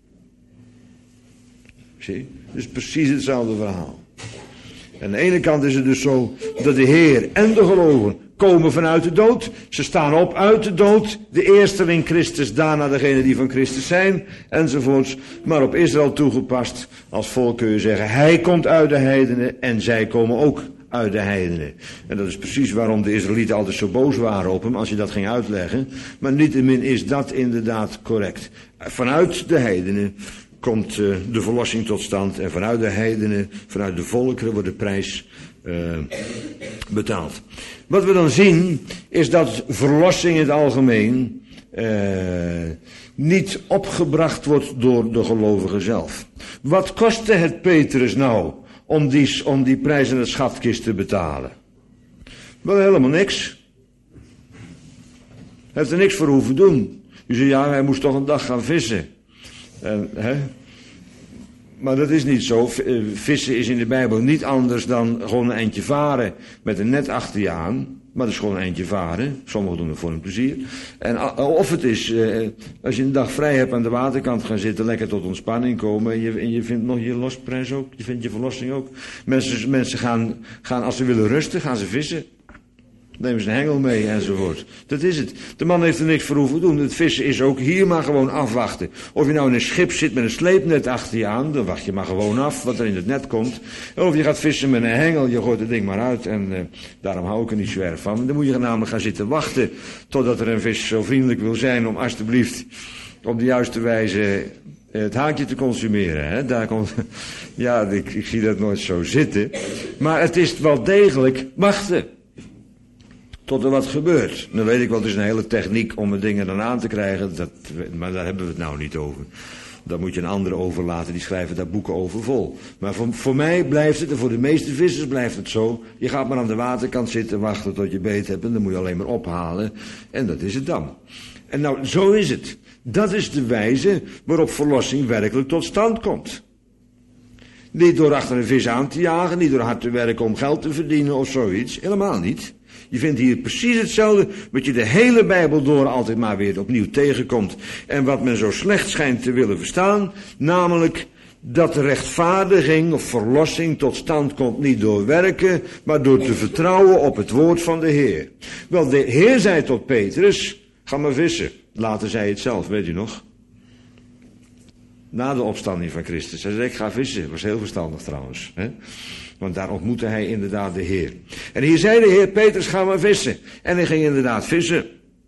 A: Zie, dus precies hetzelfde verhaal. Aan de ene kant is het dus zo dat de Heer en de gelovigen komen vanuit de dood. Ze staan op uit de dood. De eersteling Christus, daarna degene die van Christus zijn, enzovoorts. Maar op Israël toegepast, als volk kun je zeggen, hij komt uit de heidenen en zij komen ook uit de heidenen. En dat is precies waarom de Israëlieten altijd zo boos waren op hem, als je dat ging uitleggen. Maar niettemin is dat inderdaad correct. Vanuit de heidenen komt uh, de verlossing tot stand en vanuit de heidenen, vanuit de volkeren wordt de prijs uh, betaald. Wat we dan zien is dat verlossing in het algemeen uh, niet opgebracht wordt door de gelovigen zelf. Wat kostte het Petrus nou om die, om die prijs in het schatkist te betalen? Wel helemaal niks. Hij heeft er niks voor hoeven doen. U zegt, ja, hij moest toch een dag gaan vissen. En, hè? Maar dat is niet zo. Vissen is in de Bijbel niet anders dan gewoon een eindje varen met een net achter je aan. Maar dat is gewoon een eindje varen. Sommigen doen het voor een plezier. En of het is, eh, als je een dag vrij hebt aan de waterkant gaan zitten, lekker tot ontspanning komen. En je, en je vindt nog je losprijs ook. Je vindt je verlossing ook. Mensen, mensen gaan, gaan, als ze willen rusten, gaan ze vissen. Nemen ze een hengel mee enzovoort. Dat is het. De man heeft er niks voor hoeven doen. Het vissen is ook hier maar gewoon afwachten. Of je nou in een schip zit met een sleepnet achter je aan, dan wacht je maar gewoon af wat er in het net komt. Of je gaat vissen met een hengel, je gooit het ding maar uit. En uh, daarom hou ik er niet zo erg van. Dan moet je namelijk gaan zitten wachten totdat er een vis zo vriendelijk wil zijn om alsjeblieft op de juiste wijze het haakje te consumeren. Hè? Daar komt, ja, ik, ik zie dat nooit zo zitten. Maar het is wel degelijk wachten. Tot er wat gebeurt. Dan weet ik wel, het is een hele techniek om de dingen dan aan te krijgen. Dat, maar daar hebben we het nou niet over. Daar moet je een andere overlaten, die schrijven daar boeken over vol. Maar voor, voor mij blijft het, en voor de meeste vissers blijft het zo. Je gaat maar aan de waterkant zitten, wachten tot je beet hebt. En dan moet je alleen maar ophalen. En dat is het dan. En nou, zo is het. Dat is de wijze waarop verlossing werkelijk tot stand komt. Niet door achter een vis aan te jagen, niet door hard te werken om geld te verdienen of zoiets. Helemaal niet. Je vindt hier precies hetzelfde wat je de hele Bijbel door altijd maar weer opnieuw tegenkomt. En wat men zo slecht schijnt te willen verstaan, namelijk dat de rechtvaardiging of verlossing tot stand komt niet door werken, maar door te vertrouwen op het woord van de Heer. Wel, de Heer zei tot Petrus, ga maar vissen. Later zei hij het zelf, weet u nog? Na de opstanding van Christus. Hij zei, ik ga vissen. Dat was heel verstandig trouwens. Hè? Want daar ontmoette hij inderdaad de Heer. En hier zei de Heer, Petrus, ga maar vissen. En hij ging inderdaad vissen.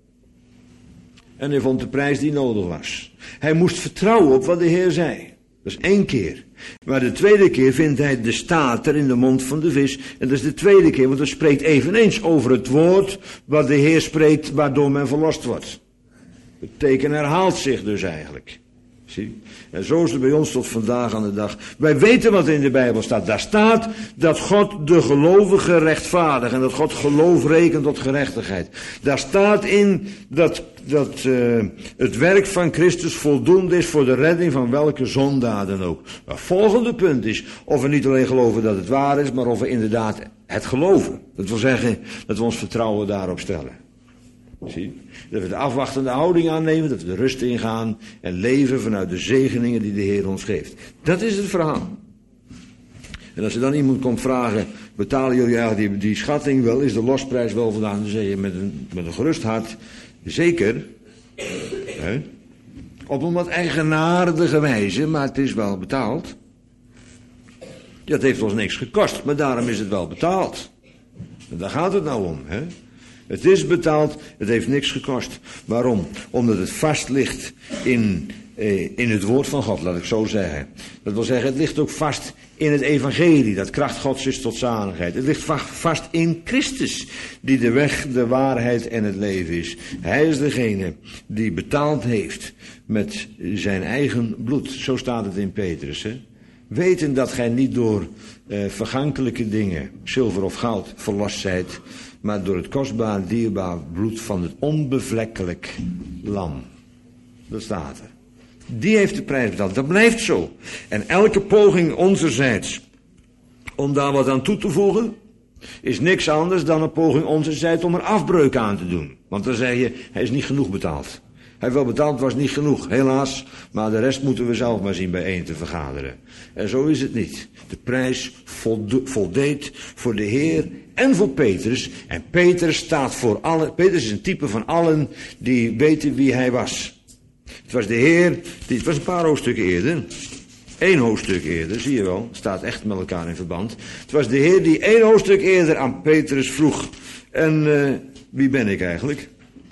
A: En hij vond de prijs die nodig was. Hij moest vertrouwen op wat de Heer zei. Dat is één keer. Maar de tweede keer vindt hij de stater in de mond van de vis. En dat is de tweede keer, want het spreekt eveneens over het woord wat de Heer spreekt, waardoor men verlost wordt. Het teken herhaalt zich dus eigenlijk. Zie? En zo is het bij ons tot vandaag aan de dag. Wij weten wat er in de Bijbel staat. Daar staat dat God de gelovige rechtvaardigt en dat God geloof rekent tot gerechtigheid. Daar staat in dat, dat uh, het werk van Christus voldoende is voor de redding van welke zondaden ook. Het volgende punt is of we niet alleen geloven dat het waar is, maar of we inderdaad het geloven. Dat wil zeggen dat we ons vertrouwen daarop stellen. Zie? Dat we de afwachtende houding aannemen, dat we de rust ingaan en leven vanuit de zegeningen die de Heer ons geeft. Dat is het verhaal. En als er dan iemand komt vragen, betalen jullie eigenlijk die, die schatting wel, is de losprijs wel voldaan? Dan zeg je met een, met een gerust hart, zeker, hè? Op een wat eigenaardige wijze, maar het is wel betaald. Ja, het heeft ons niks gekost, maar daarom is het wel betaald. En daar gaat het nou om, hè? Het is betaald, het heeft niks gekost. Waarom? Omdat het vast ligt in, eh, in het woord van God, laat ik zo zeggen. Dat wil zeggen, het ligt ook vast in het evangelie, dat kracht Gods is tot zaligheid. Het ligt vast in Christus, die de weg, de waarheid en het leven is. Hij is degene die betaald heeft met zijn eigen bloed. Zo staat het in Petrus, hè. Weten dat gij niet door eh, vergankelijke dingen, zilver of goud, verlost zijt, maar door het kostbaar, dierbaar bloed van het onbevlekkelijk lam. Dat staat er. Die heeft de prijs betaald. Dat blijft zo. En elke poging onzerzijds om daar wat aan toe te voegen, is niks anders dan een poging onzerzijds om er afbreuk aan te doen. Want dan zeg je, hij is niet genoeg betaald. Hij heeft wel betaald, was niet genoeg, helaas. Maar de rest moeten we zelf maar zien bijeen te vergaderen. En zo is het niet. De prijs voldo- voldeed voor de Heer en voor Petrus. En Petrus staat voor alle. Petrus is een type van allen die weten wie hij was. Het was de Heer, die, het was een paar hoofdstukken eerder. Eén hoofdstuk eerder, zie je wel. Het staat echt met elkaar in verband. Het was de Heer die één hoofdstuk eerder aan Petrus vroeg. En uh, wie ben ik eigenlijk?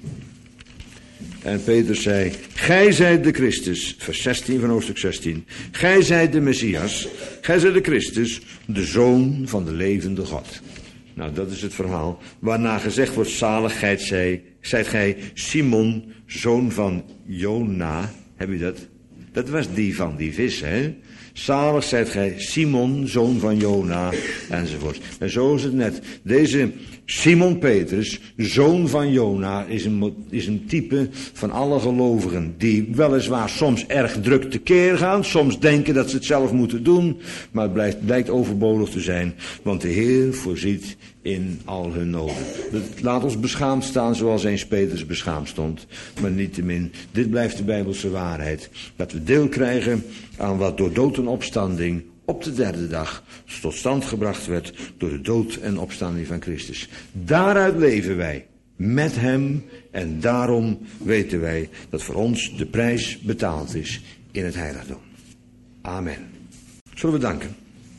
A: En Petrus zei, gij zijt de Christus, vers zestien van hoofdstuk zestien. Gij zijt de Messias, gij zijt de Christus, de Zoon van de levende God. Nou, dat is het verhaal. Waarna gezegd wordt, zaligheid zij, zijt gij Simon, zoon van Jona. Heb je dat? Dat was die van die vis, hè? Zalig zijt gij, Simon, zoon van Jona, enzovoort. En zo is het net. Deze Simon Petrus, zoon van Jona, is een, is een type van alle gelovigen. Die weliswaar soms erg druk tekeer gaan. Soms denken dat ze het zelf moeten doen. Maar het blijkt, blijkt overbodig te zijn. Want de Heer voorziet in al hun noden. Laat ons beschaamd staan zoals eens Petrus beschaamd stond. Maar niettemin, dit blijft de Bijbelse waarheid. Dat we deel krijgen aan wat door dood en opstanding op de derde dag tot stand gebracht werd door de dood en opstanding van Christus. Daaruit leven wij met hem en daarom weten wij dat voor ons de prijs betaald is in het heiligdom. Amen. Zullen we danken?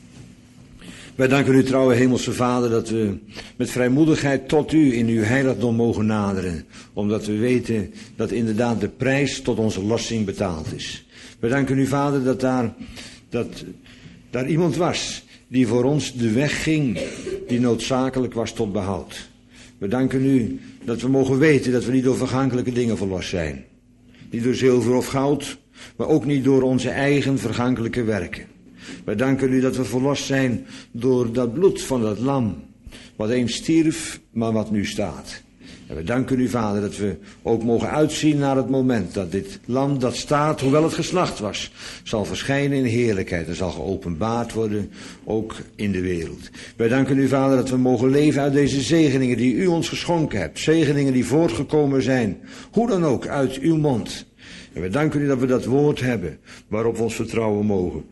A: Wij danken u, trouwe hemelse Vader, dat we met vrijmoedigheid tot u in uw heiligdom mogen naderen. Omdat we weten dat inderdaad de prijs tot onze lossing betaald is. Wij danken u, Vader, dat daar, dat daar iemand was die voor ons de weg ging die noodzakelijk was tot behoud. We danken u dat we mogen weten dat we niet door vergankelijke dingen verlost zijn. Niet door zilver of goud, maar ook niet door onze eigen vergankelijke werken. Wij danken u dat we verlost zijn door dat bloed van dat lam, wat eens stierf, maar wat nu staat. En we danken u, Vader, dat we ook mogen uitzien naar het moment dat dit lam dat staat, hoewel het geslacht was, zal verschijnen in heerlijkheid en zal geopenbaard worden, ook in de wereld. Wij danken u, Vader, dat we mogen leven uit deze zegeningen die u ons geschonken hebt. Zegeningen die voortgekomen zijn, hoe dan ook, uit uw mond. En we danken u dat we dat woord hebben, waarop we ons vertrouwen mogen.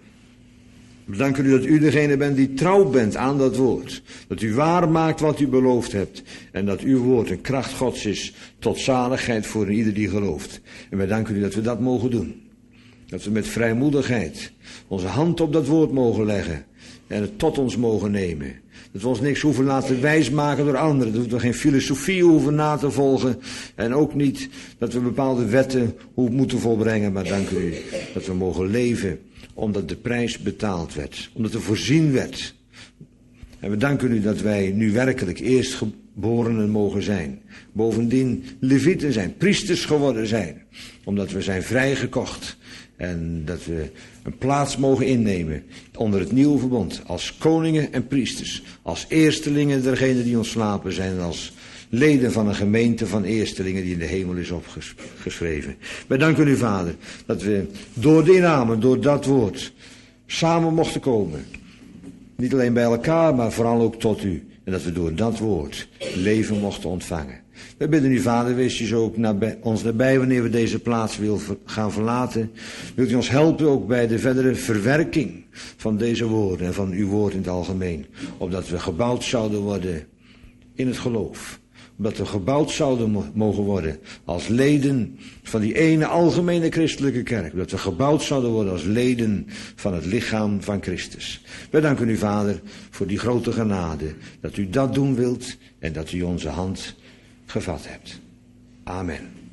A: We danken u dat u degene bent die trouw bent aan dat woord. Dat u waar maakt wat u beloofd hebt. En dat uw woord een kracht Gods is tot zaligheid voor ieder die gelooft. En wij danken u dat we dat mogen doen. Dat we met vrijmoedigheid onze hand op dat woord mogen leggen. En het tot ons mogen nemen. Dat we ons niks hoeven laten wijsmaken door anderen. Dat we geen filosofie hoeven na te volgen. En ook niet dat we bepaalde wetten moeten volbrengen. Maar dank u dat we mogen leven omdat de prijs betaald werd. Omdat er voorzien werd. En we danken u dat wij nu werkelijk eerstgeborenen mogen zijn. Bovendien levieten zijn, priesters geworden zijn. Omdat we zijn vrijgekocht. En dat we een plaats mogen innemen onder het nieuwe verbond. Als koningen en priesters. Als eerstelingen dergenen die ontslapen zijn. En als leden van een gemeente van eerstelingen die in de hemel is opgeschreven. Wij danken u, Vader, dat we door die namen, door dat woord, samen mochten komen. Niet alleen bij elkaar, maar vooral ook tot u. En dat we door dat woord leven mochten ontvangen. We bidden u, Vader, wees u zo ook nabij, ons nabij wanneer we deze plaats wil gaan verlaten. Wilt u ons helpen ook bij de verdere verwerking van deze woorden en van uw woord in het algemeen. Opdat we gebouwd zouden worden in het geloof. Omdat we gebouwd zouden mogen worden als leden van die ene algemene christelijke kerk. Dat we gebouwd zouden worden als leden van het lichaam van Christus. Wij danken u, Vader, voor die grote genade. Dat u dat doen wilt en dat u onze hand gevat hebt. Amen.